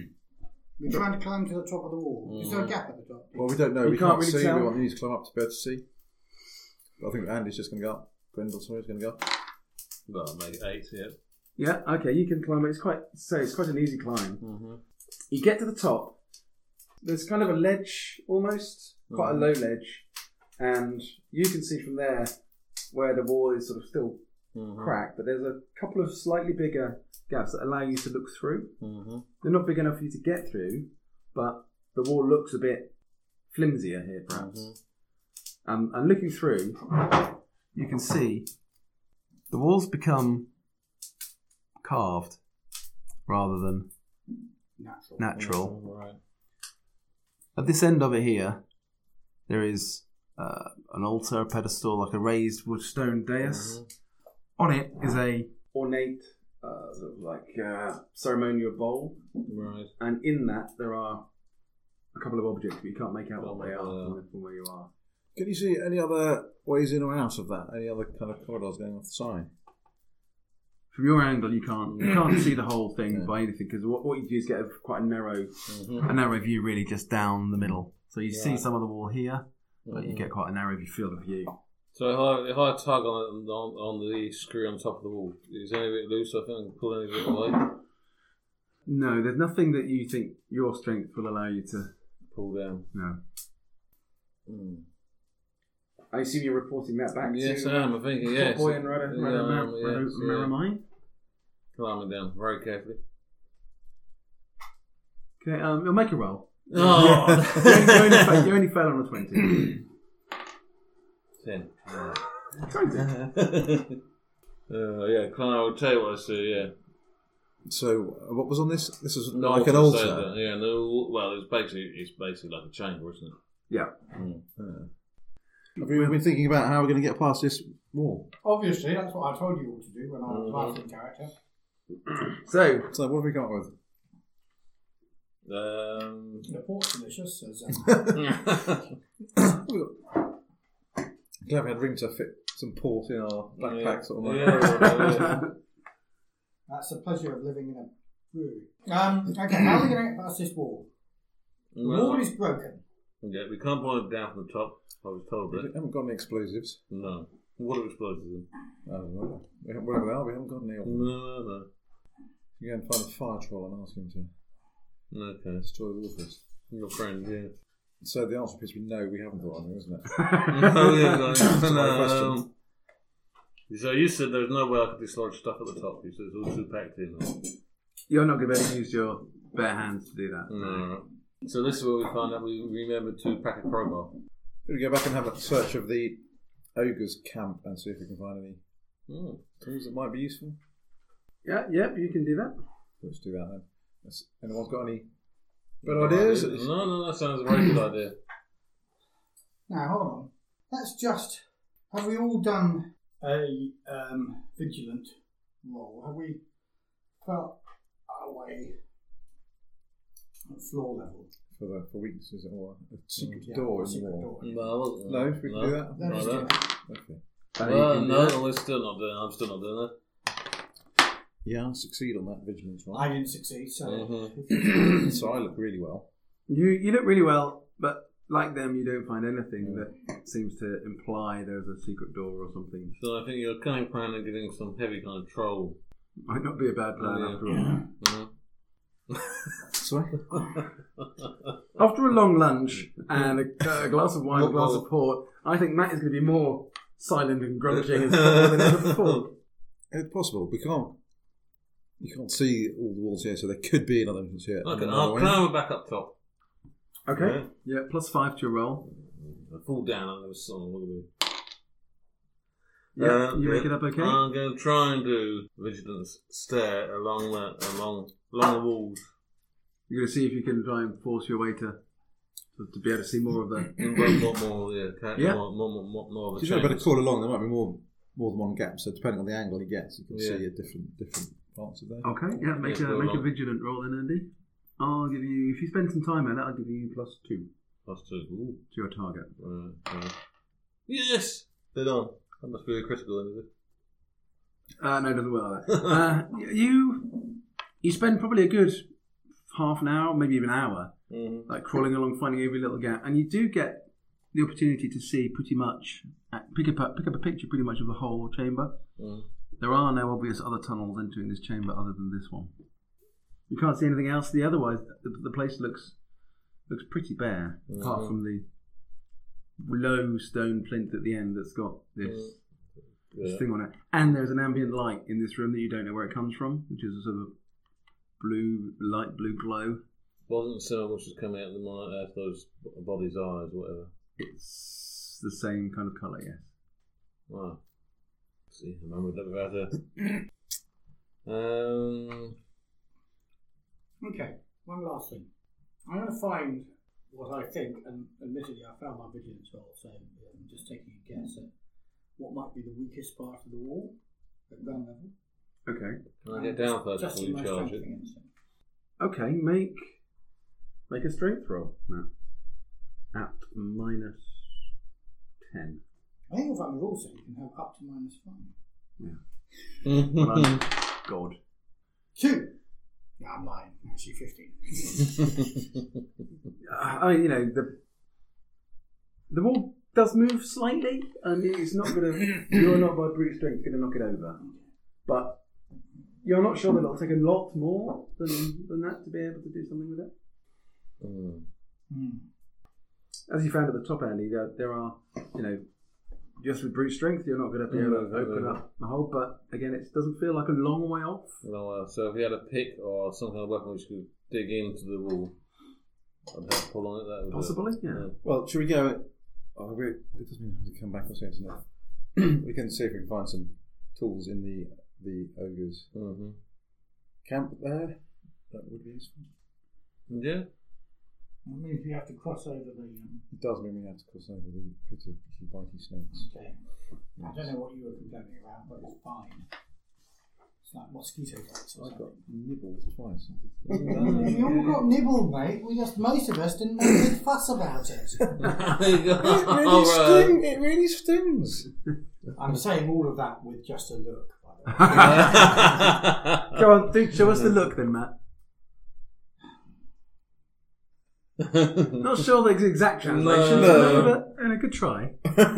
[SPEAKER 4] We're trying to climb to the top of the wall. Is there a gap at the top?
[SPEAKER 5] Well, we don't know.
[SPEAKER 6] You
[SPEAKER 5] we
[SPEAKER 6] can't
[SPEAKER 5] can't,
[SPEAKER 6] really
[SPEAKER 5] see.
[SPEAKER 6] tell.
[SPEAKER 5] We want you to climb up to be able to see. But I think Andy's just going to go up. Grendel, sorry, is going to go up.
[SPEAKER 3] Well, make eight. Yeah.
[SPEAKER 6] yeah. Okay, you can climb it. It's quite so. It's quite an easy climb.
[SPEAKER 3] Mm-hmm.
[SPEAKER 6] You get to the top. There's kind of a ledge almost, quite a low ledge, and you can see from there where the wall is sort of still
[SPEAKER 3] Mm-hmm.
[SPEAKER 6] cracked, but there's a couple of slightly bigger gaps that allow you to look through.
[SPEAKER 3] Mm-hmm.
[SPEAKER 6] They're not big enough for you to get through, but the wall looks a bit flimsier here, perhaps.
[SPEAKER 3] Mm-hmm.
[SPEAKER 6] Um, and looking through, you can see the walls become carved rather than
[SPEAKER 4] Natural.
[SPEAKER 6] natural.
[SPEAKER 3] Right.
[SPEAKER 6] At this end of it here, there is uh, an altar, a pedestal, like a raised wood stone dais.
[SPEAKER 3] Mm-hmm.
[SPEAKER 6] On it is a ornate, uh, sort of like uh, ceremonial bowl,
[SPEAKER 3] Right.
[SPEAKER 6] and in that there are a couple of objects, but you can't make out what they are
[SPEAKER 3] Uh,
[SPEAKER 6] from, from where you are.
[SPEAKER 5] Can you see any other ways in or out of that? Any other kind of corridors going off the side?
[SPEAKER 6] From your angle, you can't you can't see the whole thing
[SPEAKER 5] Yeah.
[SPEAKER 6] by anything, because what, what you do is get a, quite a narrow
[SPEAKER 3] Mm-hmm.
[SPEAKER 6] a narrow view, really, just down the middle. So you see
[SPEAKER 3] Right.
[SPEAKER 6] some of the wall here, but you
[SPEAKER 3] Mhm.
[SPEAKER 6] get quite a narrow view field of view.
[SPEAKER 3] So if I if I tug on it, on on the screw on top of the wall, is any of it loose? I think I can pull any of it away.
[SPEAKER 6] No, there's nothing that you think your strength will allow you to.
[SPEAKER 3] Pull down.
[SPEAKER 6] No.
[SPEAKER 3] Mm.
[SPEAKER 6] I assume you're reporting that back
[SPEAKER 3] Yes,
[SPEAKER 6] to
[SPEAKER 3] I am. I'm thinking yes.
[SPEAKER 6] Boy and Rada,
[SPEAKER 3] Yeah,
[SPEAKER 6] Rada, Mar-
[SPEAKER 3] um,
[SPEAKER 6] Rada,
[SPEAKER 3] yes, yeah.
[SPEAKER 6] Maramai.
[SPEAKER 3] Climbing down very carefully.
[SPEAKER 6] Okay, um, you'll make a roll.
[SPEAKER 3] Oh,
[SPEAKER 6] you, only, you, only fell, you only fell on a twenty.
[SPEAKER 3] ten.
[SPEAKER 6] twenty.
[SPEAKER 3] Uh, yeah, climb. I'll tell you what I see. Yeah.
[SPEAKER 5] So, uh, what was on this? This was
[SPEAKER 3] No,
[SPEAKER 5] like an
[SPEAKER 3] I'll say
[SPEAKER 5] altar.
[SPEAKER 3] that, Yeah. No. Well, it's basically it's basically like a chamber, isn't it?
[SPEAKER 6] Yeah.
[SPEAKER 3] Mm.
[SPEAKER 5] Uh, Have we been thinking about how we're going to get past this wall?
[SPEAKER 4] Obviously, that's what I told you all to do when I was
[SPEAKER 3] Mhm.
[SPEAKER 4] writing character.
[SPEAKER 6] So,
[SPEAKER 5] So what have we come up with?
[SPEAKER 3] Um,
[SPEAKER 4] The port's delicious, says um,
[SPEAKER 5] Glad we had room to fit some port in our backpacks. Sort of
[SPEAKER 3] yeah, yeah, yeah.
[SPEAKER 4] that's the pleasure of living in a brewery. Um, okay, how are we going to get past this wall? The wall is broken.
[SPEAKER 3] Yeah, we can't point it down from the top. I was told
[SPEAKER 5] We
[SPEAKER 3] that.
[SPEAKER 5] haven't got any explosives.
[SPEAKER 3] No. What are explosives in?
[SPEAKER 5] I don't know. We haven't, wherever they are, we haven't got any.
[SPEAKER 3] No, no, no.
[SPEAKER 5] You go and find a fire troll and ask him to
[SPEAKER 3] Okay.
[SPEAKER 5] destroy the wall first.
[SPEAKER 3] Your friend, yeah.
[SPEAKER 5] So the answer is we know we haven't got anything, isn't it?
[SPEAKER 3] No, yeah, no,
[SPEAKER 5] That's my
[SPEAKER 3] no,
[SPEAKER 5] question.
[SPEAKER 3] um, so you said there's no way I could dislodge stuff at the top. You said it's all too packed in.
[SPEAKER 6] you're not going to be able to use your bare hands to do that.
[SPEAKER 3] No. So this is where we found out we remembered to pack a crowbar.
[SPEAKER 5] Should we go back and have a search of the ogre's camp and see if we can find any
[SPEAKER 3] Hmm.
[SPEAKER 5] tools that might be useful?
[SPEAKER 6] Yeah, yep, you can do that.
[SPEAKER 5] Let's do that then. Has anyone's got any better ideas?
[SPEAKER 3] No, no, that sounds a very good idea.
[SPEAKER 4] Now, hold on. Let's just... Have we all done a um, vigilant roll? Have we felt our way at floor level?
[SPEAKER 5] For the for weaknesses or a secret
[SPEAKER 4] Yeah,
[SPEAKER 5] door
[SPEAKER 4] a
[SPEAKER 5] in the
[SPEAKER 4] secret
[SPEAKER 5] wall?
[SPEAKER 4] door.
[SPEAKER 3] No,
[SPEAKER 5] No, if we can
[SPEAKER 3] no.
[SPEAKER 5] do that.
[SPEAKER 4] That is
[SPEAKER 3] No,
[SPEAKER 4] good.
[SPEAKER 5] Okay.
[SPEAKER 6] Uh, you
[SPEAKER 3] Well,
[SPEAKER 6] can do
[SPEAKER 3] no,
[SPEAKER 6] that.
[SPEAKER 3] we're still not doing. I'm still not doing that.
[SPEAKER 5] Yeah, I'll succeed on that vigilance roll.
[SPEAKER 4] I didn't succeed, so...
[SPEAKER 3] Mhm.
[SPEAKER 5] So I look really well.
[SPEAKER 6] You you look really well, but like them, you don't find anything that seems to imply there's a secret door or something.
[SPEAKER 3] So I think you're kind of planning on getting some heavy kind of troll.
[SPEAKER 6] Might not be a bad plan
[SPEAKER 3] Yeah.
[SPEAKER 6] after all.
[SPEAKER 3] Mhm.
[SPEAKER 5] Sorry?
[SPEAKER 6] After a long lunch and a, a glass of wine, a glass of port, I think Matt is going to be more silent and grunting and stuff than ever before.
[SPEAKER 5] It's possible. We can't. You can't see all the walls here, so there could be another entrance here.
[SPEAKER 3] Okay,
[SPEAKER 5] Another
[SPEAKER 3] I'll
[SPEAKER 5] way.
[SPEAKER 3] climb back up top.
[SPEAKER 6] Okay, yeah, plus five to your roll.
[SPEAKER 3] I fall down and there's something. Look at me.
[SPEAKER 6] Yeah,
[SPEAKER 3] Um,
[SPEAKER 6] you make
[SPEAKER 3] yeah.
[SPEAKER 6] it up okay?
[SPEAKER 3] I'm going to try and do vigilance stare along the along along the walls.
[SPEAKER 6] You're going to see if you can try and force your way to to, to be able to see more of the...
[SPEAKER 3] And more, more, more, yeah, ca-
[SPEAKER 6] Yeah.
[SPEAKER 3] more, more, more, more, more of
[SPEAKER 5] So
[SPEAKER 3] a
[SPEAKER 5] you better
[SPEAKER 3] chance.
[SPEAKER 5] crawl along. There might be more more than one gap. So depending on the angle he gets, you can
[SPEAKER 3] Yeah.
[SPEAKER 5] see a different different parts of there.
[SPEAKER 6] Okay, yeah, make
[SPEAKER 3] Yeah,
[SPEAKER 6] a
[SPEAKER 3] go
[SPEAKER 6] make a
[SPEAKER 3] along.
[SPEAKER 6] vigilant roll then, Andy. I'll give you... If you spend some time on it, I'll give you plus two
[SPEAKER 3] Plus two. Ooh.
[SPEAKER 6] to your target.
[SPEAKER 3] Right, right. Yes! Dead on. That must be a critical, isn't it?
[SPEAKER 6] Uh, no, it doesn't work like that. uh, you you spend probably a good half an hour, maybe even an hour,
[SPEAKER 3] Mm-hmm.
[SPEAKER 6] like crawling along, finding every little gap, and you do get the opportunity to see pretty much, uh, pick up a, pick up a picture pretty much of the whole chamber.
[SPEAKER 3] Mm.
[SPEAKER 6] There are no obvious other tunnels entering this chamber other than this one. You can't see anything else. The otherwise, the, the place looks looks pretty bare, apart
[SPEAKER 3] Mhm.
[SPEAKER 6] from the low stone plinth at the end that's got this.
[SPEAKER 3] Mm.
[SPEAKER 6] This
[SPEAKER 3] Yeah.
[SPEAKER 6] thing on it, and there's an ambient light in this room that you don't know where it comes from, which is a sort of blue, light blue glow.
[SPEAKER 3] Wasn't someone which was coming out of the mind out of those body's eyes or whatever.
[SPEAKER 6] It's the same kind of colour, yes.
[SPEAKER 3] Wow. See, I remember that about it. Um,
[SPEAKER 4] Okay, one last thing. I'm going to find what I think, and admittedly I found my vigilance roll, so I'm just taking a guess at what might be the weakest part of the wall at ground level.
[SPEAKER 6] Okay.
[SPEAKER 3] can I get down first before
[SPEAKER 4] Testing
[SPEAKER 3] you
[SPEAKER 4] my
[SPEAKER 3] charge
[SPEAKER 4] strength
[SPEAKER 3] it?
[SPEAKER 4] against it.
[SPEAKER 6] Okay, make make a strength roll, Matt. At minus ten.
[SPEAKER 4] I think you'll find the rule set you can have up to minus five.
[SPEAKER 6] Well, I'm God.
[SPEAKER 4] Two! Yeah, I'm lying. Actually, fifteen.
[SPEAKER 6] Uh, I mean, you know, the the wall does move slightly, and it's not going to. You're not by brute strength going to knock it over, but you're not sure that it'll take a lot more than than that to be able to do something with it.
[SPEAKER 3] Mm.
[SPEAKER 4] Hmm.
[SPEAKER 6] As you found at the top, Andy, there, there are, you know, just with brute strength, you're not going to be able to
[SPEAKER 3] Mm,
[SPEAKER 6] open
[SPEAKER 3] mm.
[SPEAKER 6] up the hole. But again, it doesn't feel like a long way off.
[SPEAKER 3] No, uh, so if you had a pick or some kind of weapon which could dig into the wall, I'd have to pull on it. That would
[SPEAKER 6] Possibly, yeah.
[SPEAKER 5] Well, should we go? Oh, we, it doesn't mean we have to come back or say it's enough. We can see if we can find some tools in the the ogre's
[SPEAKER 3] Mm-hmm.
[SPEAKER 5] camp there. That would be useful.
[SPEAKER 3] Yeah.
[SPEAKER 4] That means we have to cross over the. Um,
[SPEAKER 5] It does mean we have to cross over the pit of bitey snakes.
[SPEAKER 4] okay. I don't know what you were complaining about, but it's fine. It's like mosquito bites or
[SPEAKER 5] I got
[SPEAKER 4] something.
[SPEAKER 5] nibbled twice.
[SPEAKER 4] We all got nibbled, mate. We just most of us didn't make a big fuss about it.
[SPEAKER 3] There you go.
[SPEAKER 5] It really,
[SPEAKER 3] All right.
[SPEAKER 5] sting, it really stings.
[SPEAKER 4] I'm saying all of that with just a look, by the way.
[SPEAKER 6] Go on, do, show us the look then, Matt. Not sure the exact translation,
[SPEAKER 3] No.
[SPEAKER 6] but uh, a good try.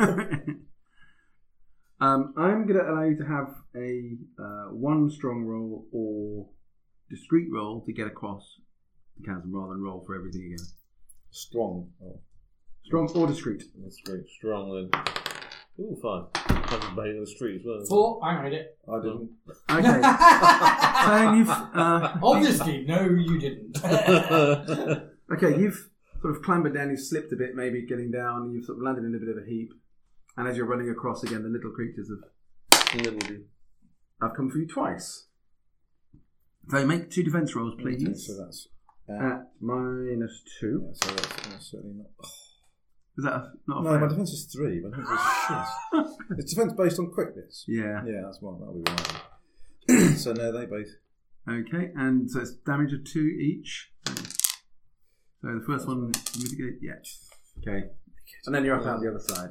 [SPEAKER 6] um, I'm going to allow you to have a uh, one strong roll or discreet roll to get across the chasm rather than roll for everything again.
[SPEAKER 5] Strong. Oh.
[SPEAKER 6] Strong or discreet.
[SPEAKER 3] That's great. Strong then. Ooh, five. That's bait in the street as well.
[SPEAKER 4] Four, I made it.
[SPEAKER 5] I didn't.
[SPEAKER 6] Okay. So you've uh,
[SPEAKER 4] Obviously, no, you didn't.
[SPEAKER 6] okay, you've sort of clambered down. You've slipped a bit, maybe getting down. You've sort of landed in a bit of a heap, and as you're running across again, the little creatures have
[SPEAKER 3] Nibbledy.
[SPEAKER 6] I've come for you twice. So make two defense rolls,
[SPEAKER 5] Okay,
[SPEAKER 6] please.
[SPEAKER 5] so that's.
[SPEAKER 6] At minus two.
[SPEAKER 5] Yeah, so that's almost certainly not.
[SPEAKER 6] Is that a, not a
[SPEAKER 5] No,
[SPEAKER 6] fail?
[SPEAKER 5] my defence is three. My defence is shit. It's defence based on quickness.
[SPEAKER 6] Yeah.
[SPEAKER 5] Yeah, that's one. That'll be one. So no, they both.
[SPEAKER 6] Okay, and so it's damage of two each. So the first one, mitigate. Yeah. Okay. And then you're up out the other side.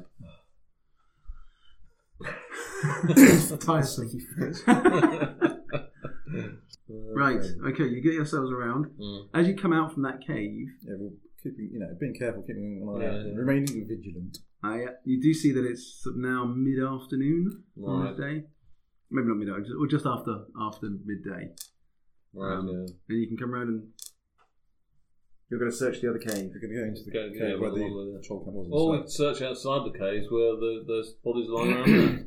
[SPEAKER 6] Tiresome. Right. Okay. You get yourselves around.
[SPEAKER 3] Mm.
[SPEAKER 6] As you come out from that cave,
[SPEAKER 5] Yeah, well, keeping you know, being careful, keeping an eye
[SPEAKER 3] Yeah,
[SPEAKER 5] out,
[SPEAKER 3] yeah.
[SPEAKER 5] and remaining vigilant.
[SPEAKER 6] uh, you do see that it's sort of now mid-afternoon on
[SPEAKER 3] Right.
[SPEAKER 6] this day. Maybe not mid-afternoon, or just after after midday.
[SPEAKER 3] Right,
[SPEAKER 6] Um,
[SPEAKER 3] yeah.
[SPEAKER 6] And you can come around and you're going to search the other cave.
[SPEAKER 5] You're going to go into the
[SPEAKER 3] Go-
[SPEAKER 5] cave
[SPEAKER 3] yeah,
[SPEAKER 5] where
[SPEAKER 3] well, well,
[SPEAKER 5] the
[SPEAKER 3] yeah.
[SPEAKER 5] troll camp was.
[SPEAKER 3] Or we
[SPEAKER 5] and
[SPEAKER 3] could search outside the caves where the, there's bodies lying around there.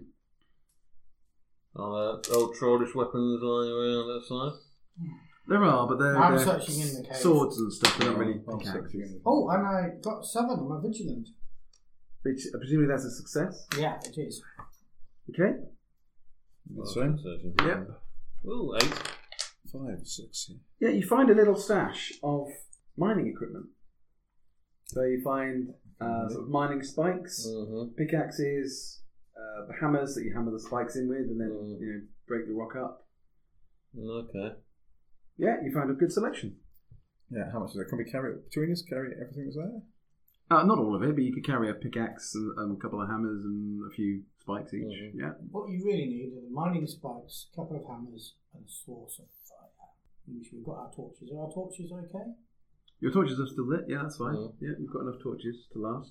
[SPEAKER 3] Are there old trollish weapons lying around outside?
[SPEAKER 6] There are, but they're,
[SPEAKER 4] I'm
[SPEAKER 6] they're
[SPEAKER 4] searching in the cave.
[SPEAKER 6] swords and stuff. They're not
[SPEAKER 5] stuff.
[SPEAKER 6] really
[SPEAKER 5] I'm
[SPEAKER 6] pickaxes.
[SPEAKER 5] searching in the-
[SPEAKER 4] Oh, and I got seven. I'm a vigilant.
[SPEAKER 6] Which, uh, presumably that's a success.
[SPEAKER 4] Yeah, it is.
[SPEAKER 6] Okay.
[SPEAKER 5] That's
[SPEAKER 3] Oh,
[SPEAKER 5] right.
[SPEAKER 3] searching.
[SPEAKER 6] Yep.
[SPEAKER 3] Ooh, eight.
[SPEAKER 5] Five, six. Yeah.
[SPEAKER 6] Yeah, you find a little stash of mining equipment. So you find uh, sort of mining spikes,
[SPEAKER 3] Mm-hmm.
[SPEAKER 6] pickaxes, uh, hammers that you hammer the spikes in with, and then
[SPEAKER 3] Mm.
[SPEAKER 6] you know break the rock up.
[SPEAKER 3] Okay.
[SPEAKER 6] Yeah, you find a good selection.
[SPEAKER 5] Yeah. How much is that? Can we carry it between us? Carry everything that's there?
[SPEAKER 6] Uh, not all of it, but you could carry a pickaxe and, and a couple of hammers and a few spikes each.
[SPEAKER 3] Mhm.
[SPEAKER 6] Yeah.
[SPEAKER 4] What you really need are the mining spikes, a couple of hammers, and a source of fire. Which we've got our torches. Are our torches okay?
[SPEAKER 6] Your torches are still lit. Yeah, that's fine.
[SPEAKER 3] Mhm.
[SPEAKER 6] Yeah, you've got enough torches to last.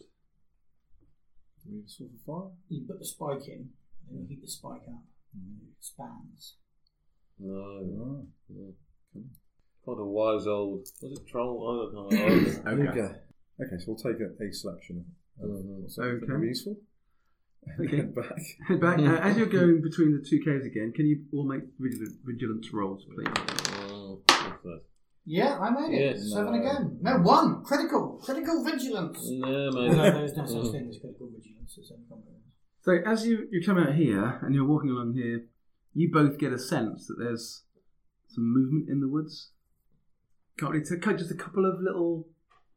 [SPEAKER 5] Do we need a source of fire?
[SPEAKER 4] You put the spike in, and then you heat the spike up, and it expands.
[SPEAKER 3] No.
[SPEAKER 5] Oh.
[SPEAKER 3] no. Quite a wise old. Was it troll? I don't know.
[SPEAKER 6] Okay.
[SPEAKER 5] Okay. Okay, so we'll take a, a selection of
[SPEAKER 3] Mhm.
[SPEAKER 5] what's that
[SPEAKER 6] Okay.
[SPEAKER 5] be useful.
[SPEAKER 6] Okay.
[SPEAKER 5] Head back.
[SPEAKER 6] Head back. Uh, as you're going between the two caves again, can you all make vigilant, vigilance rolls, please?
[SPEAKER 3] Oh, what's that?
[SPEAKER 4] Yeah, I made it.
[SPEAKER 3] Yes.
[SPEAKER 4] Seven
[SPEAKER 5] No.
[SPEAKER 4] again. No, one. Critical. Critical vigilance.
[SPEAKER 3] Yeah,
[SPEAKER 4] No,
[SPEAKER 3] maybe.
[SPEAKER 4] there's no such
[SPEAKER 3] Mhm.
[SPEAKER 4] thing as critical vigilance. It's only competence.
[SPEAKER 6] So as you, you come out here and you're walking along here, you both get a sense that there's some movement in the woods. Can't really tell, just a couple of little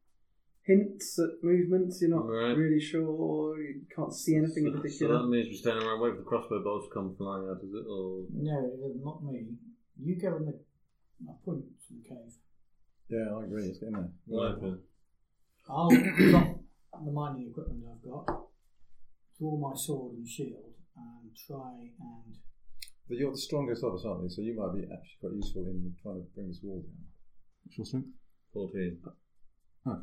[SPEAKER 6] hints at movements. You're not
[SPEAKER 3] Right.
[SPEAKER 6] really sure. You can't see anything in
[SPEAKER 3] So, so
[SPEAKER 6] particular.
[SPEAKER 3] that means we're standing around waiting for the crossbow bolts to come flying out, is it? Or
[SPEAKER 4] No, it is not me. You go in the. I point to the cave.
[SPEAKER 5] Yeah, I agree. It's in there.
[SPEAKER 3] right then.
[SPEAKER 4] I'll drop the mining equipment I've got, draw my sword and shield, and try and.
[SPEAKER 5] But you're the strongest of us, aren't you? So you might be actually quite useful in trying to bring this wall down. What's your strength?
[SPEAKER 3] Fourteen.
[SPEAKER 5] Oh.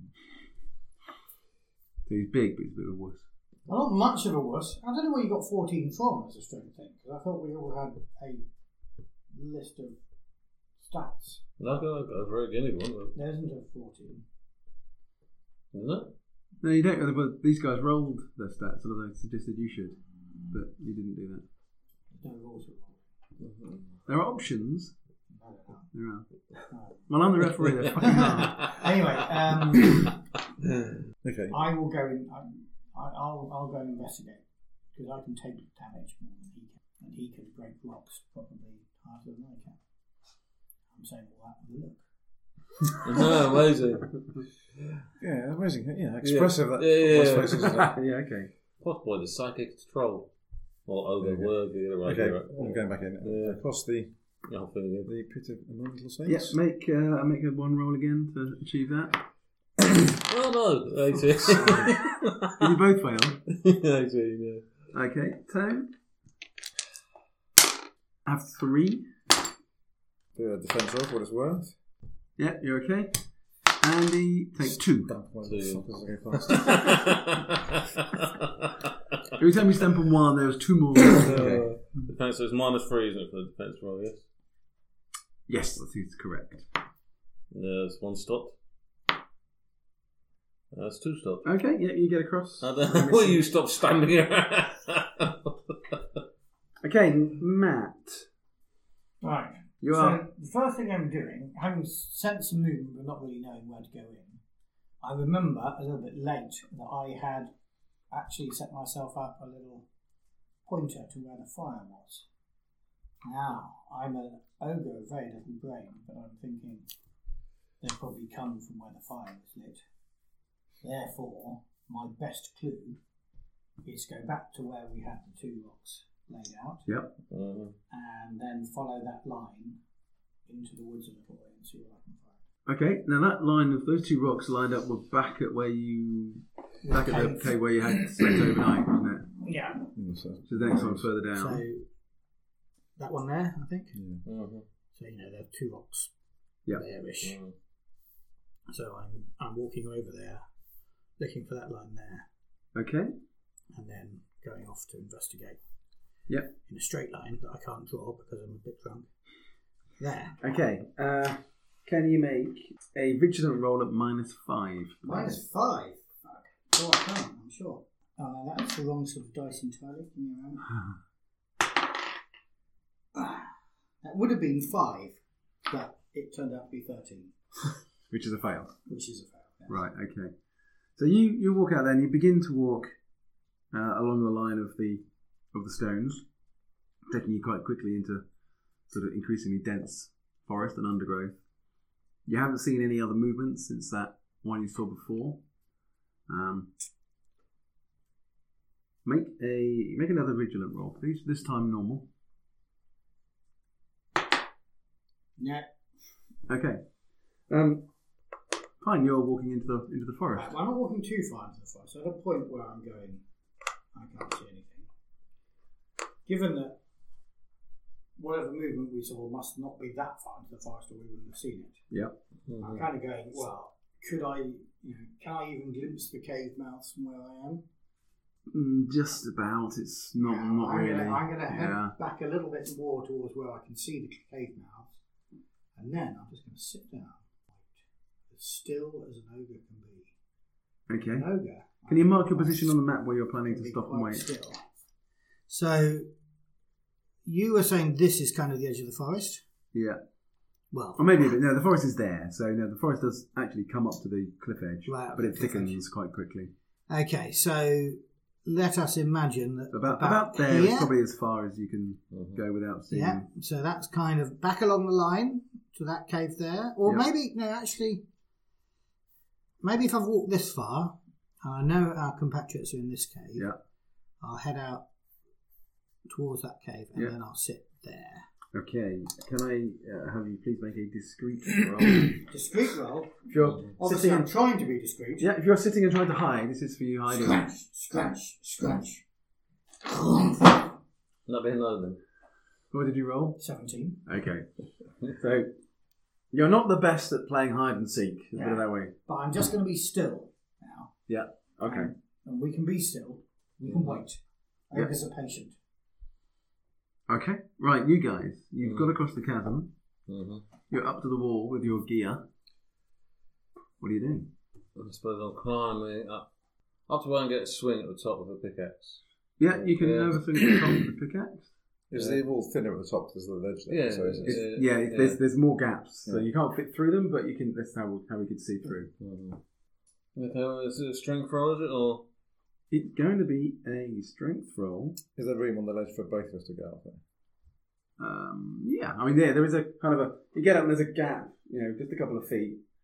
[SPEAKER 6] So he's big, but he's a bit of a wuss.
[SPEAKER 4] I'm not much of a wuss. I don't know where you got fourteen from as a strength thing, because I thought we all had a list of stats.
[SPEAKER 3] No, go, go, go for a guinea one,
[SPEAKER 4] There isn't a fourteen.
[SPEAKER 3] isn't it?
[SPEAKER 6] No, you don't. But these guys rolled their stats, although they suggested you should, but you didn't do that.
[SPEAKER 4] There's no rules at all.
[SPEAKER 6] There are options.
[SPEAKER 4] I don't know.
[SPEAKER 6] There are.
[SPEAKER 4] No.
[SPEAKER 6] Well, I'm the referee. They're fucking hard.
[SPEAKER 4] Anyway, um,
[SPEAKER 5] Okay.
[SPEAKER 4] I will go in. I, I- I'll I'll go and investigate because I can take damage more than he can, and he can break rocks probably harder than I can. I'm saying all that with a look.
[SPEAKER 3] No, amazing.
[SPEAKER 5] Yeah, amazing. Yeah, expressive.
[SPEAKER 3] Yeah.
[SPEAKER 5] That
[SPEAKER 3] Yeah, yeah,
[SPEAKER 5] voice
[SPEAKER 3] yeah.
[SPEAKER 5] faces, isn't it?
[SPEAKER 6] Yeah, okay.
[SPEAKER 3] Possibly the psychic troll. Or ogre,
[SPEAKER 5] Okay.
[SPEAKER 3] word, either way.
[SPEAKER 5] Okay,
[SPEAKER 3] Right.
[SPEAKER 5] I'm going back in.
[SPEAKER 3] Yeah.
[SPEAKER 5] Across the,
[SPEAKER 3] The whole thing again.
[SPEAKER 5] the pit of anonymous
[SPEAKER 6] Yeah,
[SPEAKER 5] saints.
[SPEAKER 6] make uh, make a one roll again to achieve that.
[SPEAKER 3] Oh no, eighteen.
[SPEAKER 6] Did you both fail?
[SPEAKER 3] eighteen, yeah.
[SPEAKER 6] Okay, Tone. Have three.
[SPEAKER 5] The defence of what it's worth.
[SPEAKER 6] Yeah, you're okay. Andy, take two.
[SPEAKER 5] Dump one of
[SPEAKER 3] Two.
[SPEAKER 5] the fuckers as I go past.
[SPEAKER 6] Every time you stamp on one, there's two more.
[SPEAKER 5] Okay.
[SPEAKER 3] Defense, so it's minus three, isn't it, for the defense roll, yes?
[SPEAKER 6] Yes, that is correct.
[SPEAKER 3] There's one stopped. That's two stopped.
[SPEAKER 6] Okay, yeah, you get across.
[SPEAKER 3] I don't know. Will you stop standing around?
[SPEAKER 6] Okay, Matt.
[SPEAKER 4] Right.
[SPEAKER 6] You
[SPEAKER 4] so
[SPEAKER 6] are.
[SPEAKER 4] the first thing I'm doing, having sensed some movement but not really knowing where to go in, I remember a little bit late that I had actually set myself up a little pointer to where the fire was. Now, I'm an ogre of very little brain, but I'm thinking they probably come from where the fire was lit. Therefore, my best clue is go back to where we had the two rocks laid out.
[SPEAKER 6] Yep.
[SPEAKER 3] Mhm.
[SPEAKER 4] And then follow that line into the woods a little bit and see what I can find.
[SPEAKER 6] Okay, now that line of those two rocks lined up were back at where you. Back at the cave where you had slept overnight, wasn't it?
[SPEAKER 4] Yeah.
[SPEAKER 5] Mm, so-
[SPEAKER 6] So the next one's further down.
[SPEAKER 4] So that one there, I think.
[SPEAKER 5] yeah.
[SPEAKER 3] Mhm.
[SPEAKER 4] So you know there are two rocks
[SPEAKER 6] Yeah.
[SPEAKER 4] there-ish.
[SPEAKER 3] Mhm.
[SPEAKER 4] So I'm I'm walking over there, looking for that line there,
[SPEAKER 6] Okay.
[SPEAKER 4] and then going off to investigate.
[SPEAKER 6] Yep.
[SPEAKER 4] In a straight line that I can't draw because I'm a bit drunk. There.
[SPEAKER 6] Okay. Uh, can you make a vigilant roll at minus five?
[SPEAKER 4] Minus five. Fuck. Oh, I can't. I'm sure. Oh no, that's the wrong sort of dice entirely. Give me a moment. That would have been five, but it turned out to be thirteen,
[SPEAKER 6] Which is a fail.
[SPEAKER 4] which is a fail. Yes.
[SPEAKER 6] Right. Okay. So you, you walk out there and you begin to walk uh, along the line of the of the stones, taking you quite quickly into sort of increasingly dense forest and undergrowth. You haven't seen any other movements since that one you saw before. Um, make a make another vigilant roll, please. This time normal.
[SPEAKER 4] Yeah.
[SPEAKER 6] Okay. Um, fine. You're walking into the into the forest.
[SPEAKER 4] Right, well, I'm not walking too far into the forest. So at a point where I'm going, I can't see anything. Given that whatever movement we saw must not be that far into the forest, or we wouldn't have seen it.
[SPEAKER 6] Yep.
[SPEAKER 4] I'm kind of going, well, could I, you know, can I even glimpse the cave mouth from where I am?
[SPEAKER 6] Mm, just about. It's not
[SPEAKER 4] Yeah,
[SPEAKER 6] not
[SPEAKER 4] I'm
[SPEAKER 6] really.
[SPEAKER 4] Gonna, I'm going to head
[SPEAKER 6] yeah.
[SPEAKER 4] back a little bit more towards where I can see the cave mouth, and then I'm just going to sit down, wait, as still as an ogre can be.
[SPEAKER 6] Okay.
[SPEAKER 4] An ogre.
[SPEAKER 6] Can you mark your position on the map where you're planning
[SPEAKER 4] can
[SPEAKER 6] to
[SPEAKER 4] be
[SPEAKER 6] stop and
[SPEAKER 4] quite
[SPEAKER 6] wait?
[SPEAKER 4] Still. So, you were saying this is kind of the edge of the forest?
[SPEAKER 6] Yeah.
[SPEAKER 4] Well,
[SPEAKER 6] Or maybe a bit. No, the forest is there. So, no, the forest does actually come up to the cliff edge.
[SPEAKER 4] Right up
[SPEAKER 6] but
[SPEAKER 4] to
[SPEAKER 6] it
[SPEAKER 4] the cliff
[SPEAKER 6] thickens quite quickly.
[SPEAKER 4] okay, so let us imagine that
[SPEAKER 6] About about there is
[SPEAKER 4] here,
[SPEAKER 6] probably as far as you can
[SPEAKER 3] Mhm.
[SPEAKER 6] go without seeing.
[SPEAKER 4] yeah, so that's kind of back along the line to that cave there. Or
[SPEAKER 6] Yeah.
[SPEAKER 4] maybe, no, actually, maybe if I've walked this far, and I know our compatriots are in this cave,
[SPEAKER 6] Yeah.
[SPEAKER 4] I'll head out towards that cave and
[SPEAKER 6] Yeah.
[SPEAKER 4] then I'll sit there.
[SPEAKER 6] Okay. Can I uh, have you please make a discreet roll?
[SPEAKER 4] Discreet roll.
[SPEAKER 6] If you're
[SPEAKER 4] Obviously,
[SPEAKER 6] sitting
[SPEAKER 4] I'm
[SPEAKER 6] and,
[SPEAKER 4] trying to be discreet.
[SPEAKER 6] yeah, if you're sitting and trying to hide, this is for you hiding.
[SPEAKER 4] Scratch, scratch, scratch.
[SPEAKER 3] Not being low then.
[SPEAKER 6] What did you roll?
[SPEAKER 4] seventeen.
[SPEAKER 6] Okay. So you're not the best at playing hide and seek. Let's put
[SPEAKER 4] Yeah.
[SPEAKER 6] it that way.
[SPEAKER 4] But I'm just going to be still now.
[SPEAKER 6] Yeah. Okay.
[SPEAKER 4] And we can be still. We can wait.
[SPEAKER 6] Yeah.
[SPEAKER 4] Ogres are patient.
[SPEAKER 6] Okay. Right, you guys. You've got across the chasm.
[SPEAKER 3] Mm-hmm.
[SPEAKER 6] You're up to the wall with your gear. What are you doing?
[SPEAKER 3] I suppose I'm climbing up. Up to where I can get a swing at the top of a pickaxe.
[SPEAKER 6] Yeah, you can
[SPEAKER 3] Yeah.
[SPEAKER 6] overswing at the top of the pickaxe.
[SPEAKER 5] Is
[SPEAKER 3] Yeah.
[SPEAKER 5] the wall thinner at the top because of the ledge there?
[SPEAKER 3] Yeah,
[SPEAKER 5] So is it-
[SPEAKER 6] It's,
[SPEAKER 3] Yeah,
[SPEAKER 6] yeah,
[SPEAKER 3] yeah.
[SPEAKER 6] there's there's more gaps, so
[SPEAKER 5] Yeah.
[SPEAKER 6] you can't fit through them, but you can. That's how how we could see through.
[SPEAKER 3] Mm-hmm. Okay, well, is it a strength roll, is it? Or
[SPEAKER 6] It's going to be a strength roll.
[SPEAKER 5] Is there room on the ledge for both of us to go up there?
[SPEAKER 6] Um, yeah, I mean, there there is a kind of a. You get up and there's a gap, you know, just a couple of feet,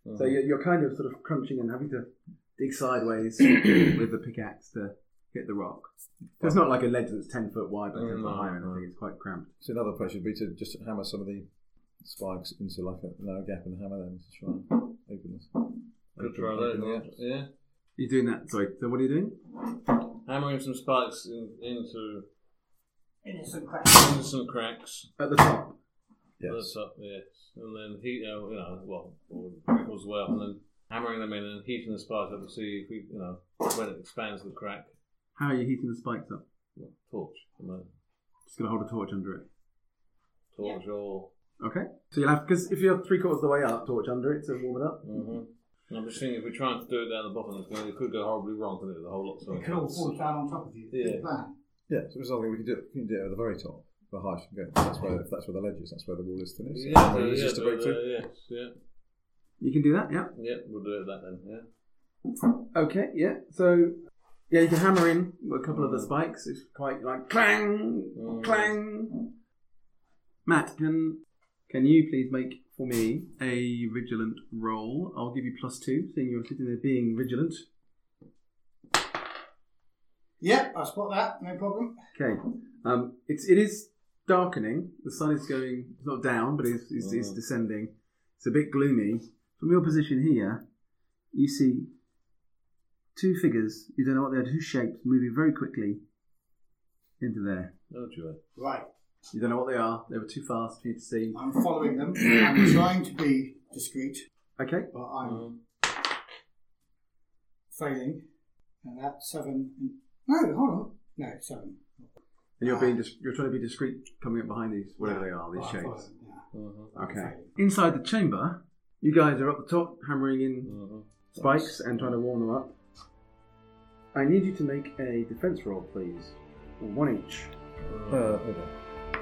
[SPEAKER 3] Mhm.
[SPEAKER 6] So you're, you're kind of sort of crunching and having to dig sideways with the pickaxe to hit the rock. So it's not like a ledge that's ten foot wide by ten
[SPEAKER 3] Mm,
[SPEAKER 6] foot high or
[SPEAKER 3] no,
[SPEAKER 6] anything. It's quite cramped.
[SPEAKER 5] So another approach would be to just hammer some of the spikes into like a narrow gap and hammer them to try and open this.
[SPEAKER 3] Could
[SPEAKER 5] Open-
[SPEAKER 3] try
[SPEAKER 5] open
[SPEAKER 3] that.
[SPEAKER 5] the edges.
[SPEAKER 3] Yeah.
[SPEAKER 6] You're doing that. Sorry. So what are you doing?
[SPEAKER 3] Hammering some spikes in, into
[SPEAKER 4] Innocent cracks.
[SPEAKER 3] into some cracks.
[SPEAKER 6] At the top.
[SPEAKER 5] Yes.
[SPEAKER 3] That's up, yes. And then heat, uh, you know, well, or brick as well, and then hammering them in and heating the spikes up to see if we, you know, when it expands the crack.
[SPEAKER 6] How are you heating the spikes up?
[SPEAKER 3] Torch, you know,
[SPEAKER 6] Just going to hold a torch under it.
[SPEAKER 3] torch or.
[SPEAKER 6] Okay. So you'll have, because if you're three quarters of the way up, torch under it to warm it up.
[SPEAKER 3] Mm-hmm. I'm just thinking if we're trying to do it down the bottom, it's going, it could go horribly wrong, couldn't it? The whole lot. So
[SPEAKER 4] It could all fall down on top of you.
[SPEAKER 3] Yeah.
[SPEAKER 4] Good plan.
[SPEAKER 5] Yeah, so there's something we can do. We can do it at the very top, the highest you can go. That's where, if that's where the ledge is, that's where the wall is thinnest.
[SPEAKER 3] Yeah,
[SPEAKER 5] Where
[SPEAKER 3] yeah,
[SPEAKER 5] it is just to
[SPEAKER 3] but,
[SPEAKER 5] break through.
[SPEAKER 3] uh, yes, yeah,
[SPEAKER 6] You can do that, yeah.
[SPEAKER 3] yeah. We'll do it that then. Yeah.
[SPEAKER 6] Okay, yeah. So, yeah, you can hammer in a couple of the spikes. It's quite like clang,
[SPEAKER 3] Mm.
[SPEAKER 6] clang. Matt, can can you please make for me a vigilant roll? I'll give you plus two, seeing you're sitting there being vigilant.
[SPEAKER 4] Yep, I spot that. No problem.
[SPEAKER 6] Okay. Um, it's it is darkening. The sun is going. It's not down, but it's it's, it's
[SPEAKER 3] Mm.
[SPEAKER 6] descending. It's a bit gloomy. From your position here, you see two figures. You don't know what they are. Two shapes moving very quickly into there.
[SPEAKER 3] No joy.
[SPEAKER 4] Right.
[SPEAKER 6] You don't know what they are. They were too fast for you to see.
[SPEAKER 4] I'm following them. I'm trying to be discreet,
[SPEAKER 6] Okay.
[SPEAKER 4] but I'm
[SPEAKER 3] Mm.
[SPEAKER 4] failing. And that's seven. No, hold on. No, seven.
[SPEAKER 6] And you're being dis- you're trying to be discreet coming up behind these whatever they are, these
[SPEAKER 4] Right, I follow
[SPEAKER 6] shapes.
[SPEAKER 4] them, yeah.
[SPEAKER 3] Mm-hmm.
[SPEAKER 6] Okay. Inside the chamber, you guys are up the top, hammering in
[SPEAKER 3] Mm-hmm.
[SPEAKER 6] spikes and trying to warm them up. I need you to make a defense roll, please. One each.
[SPEAKER 5] Uh, hold on.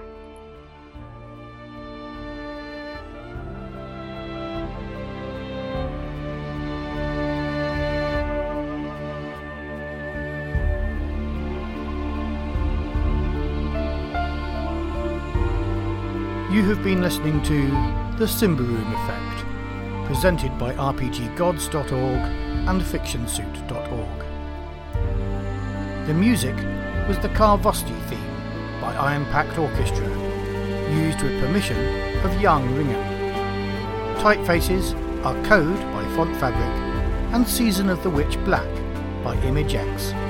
[SPEAKER 1] You have been listening to The Simbaroom Effect, presented by R P G gods dot org and fiction suit dot org. The music was the Karvosti theme by Iron Pact Orchestra, used with permission of Young Ringer. Typefaces are Code by Font Fabric and Season of the Witch Black by ImageX.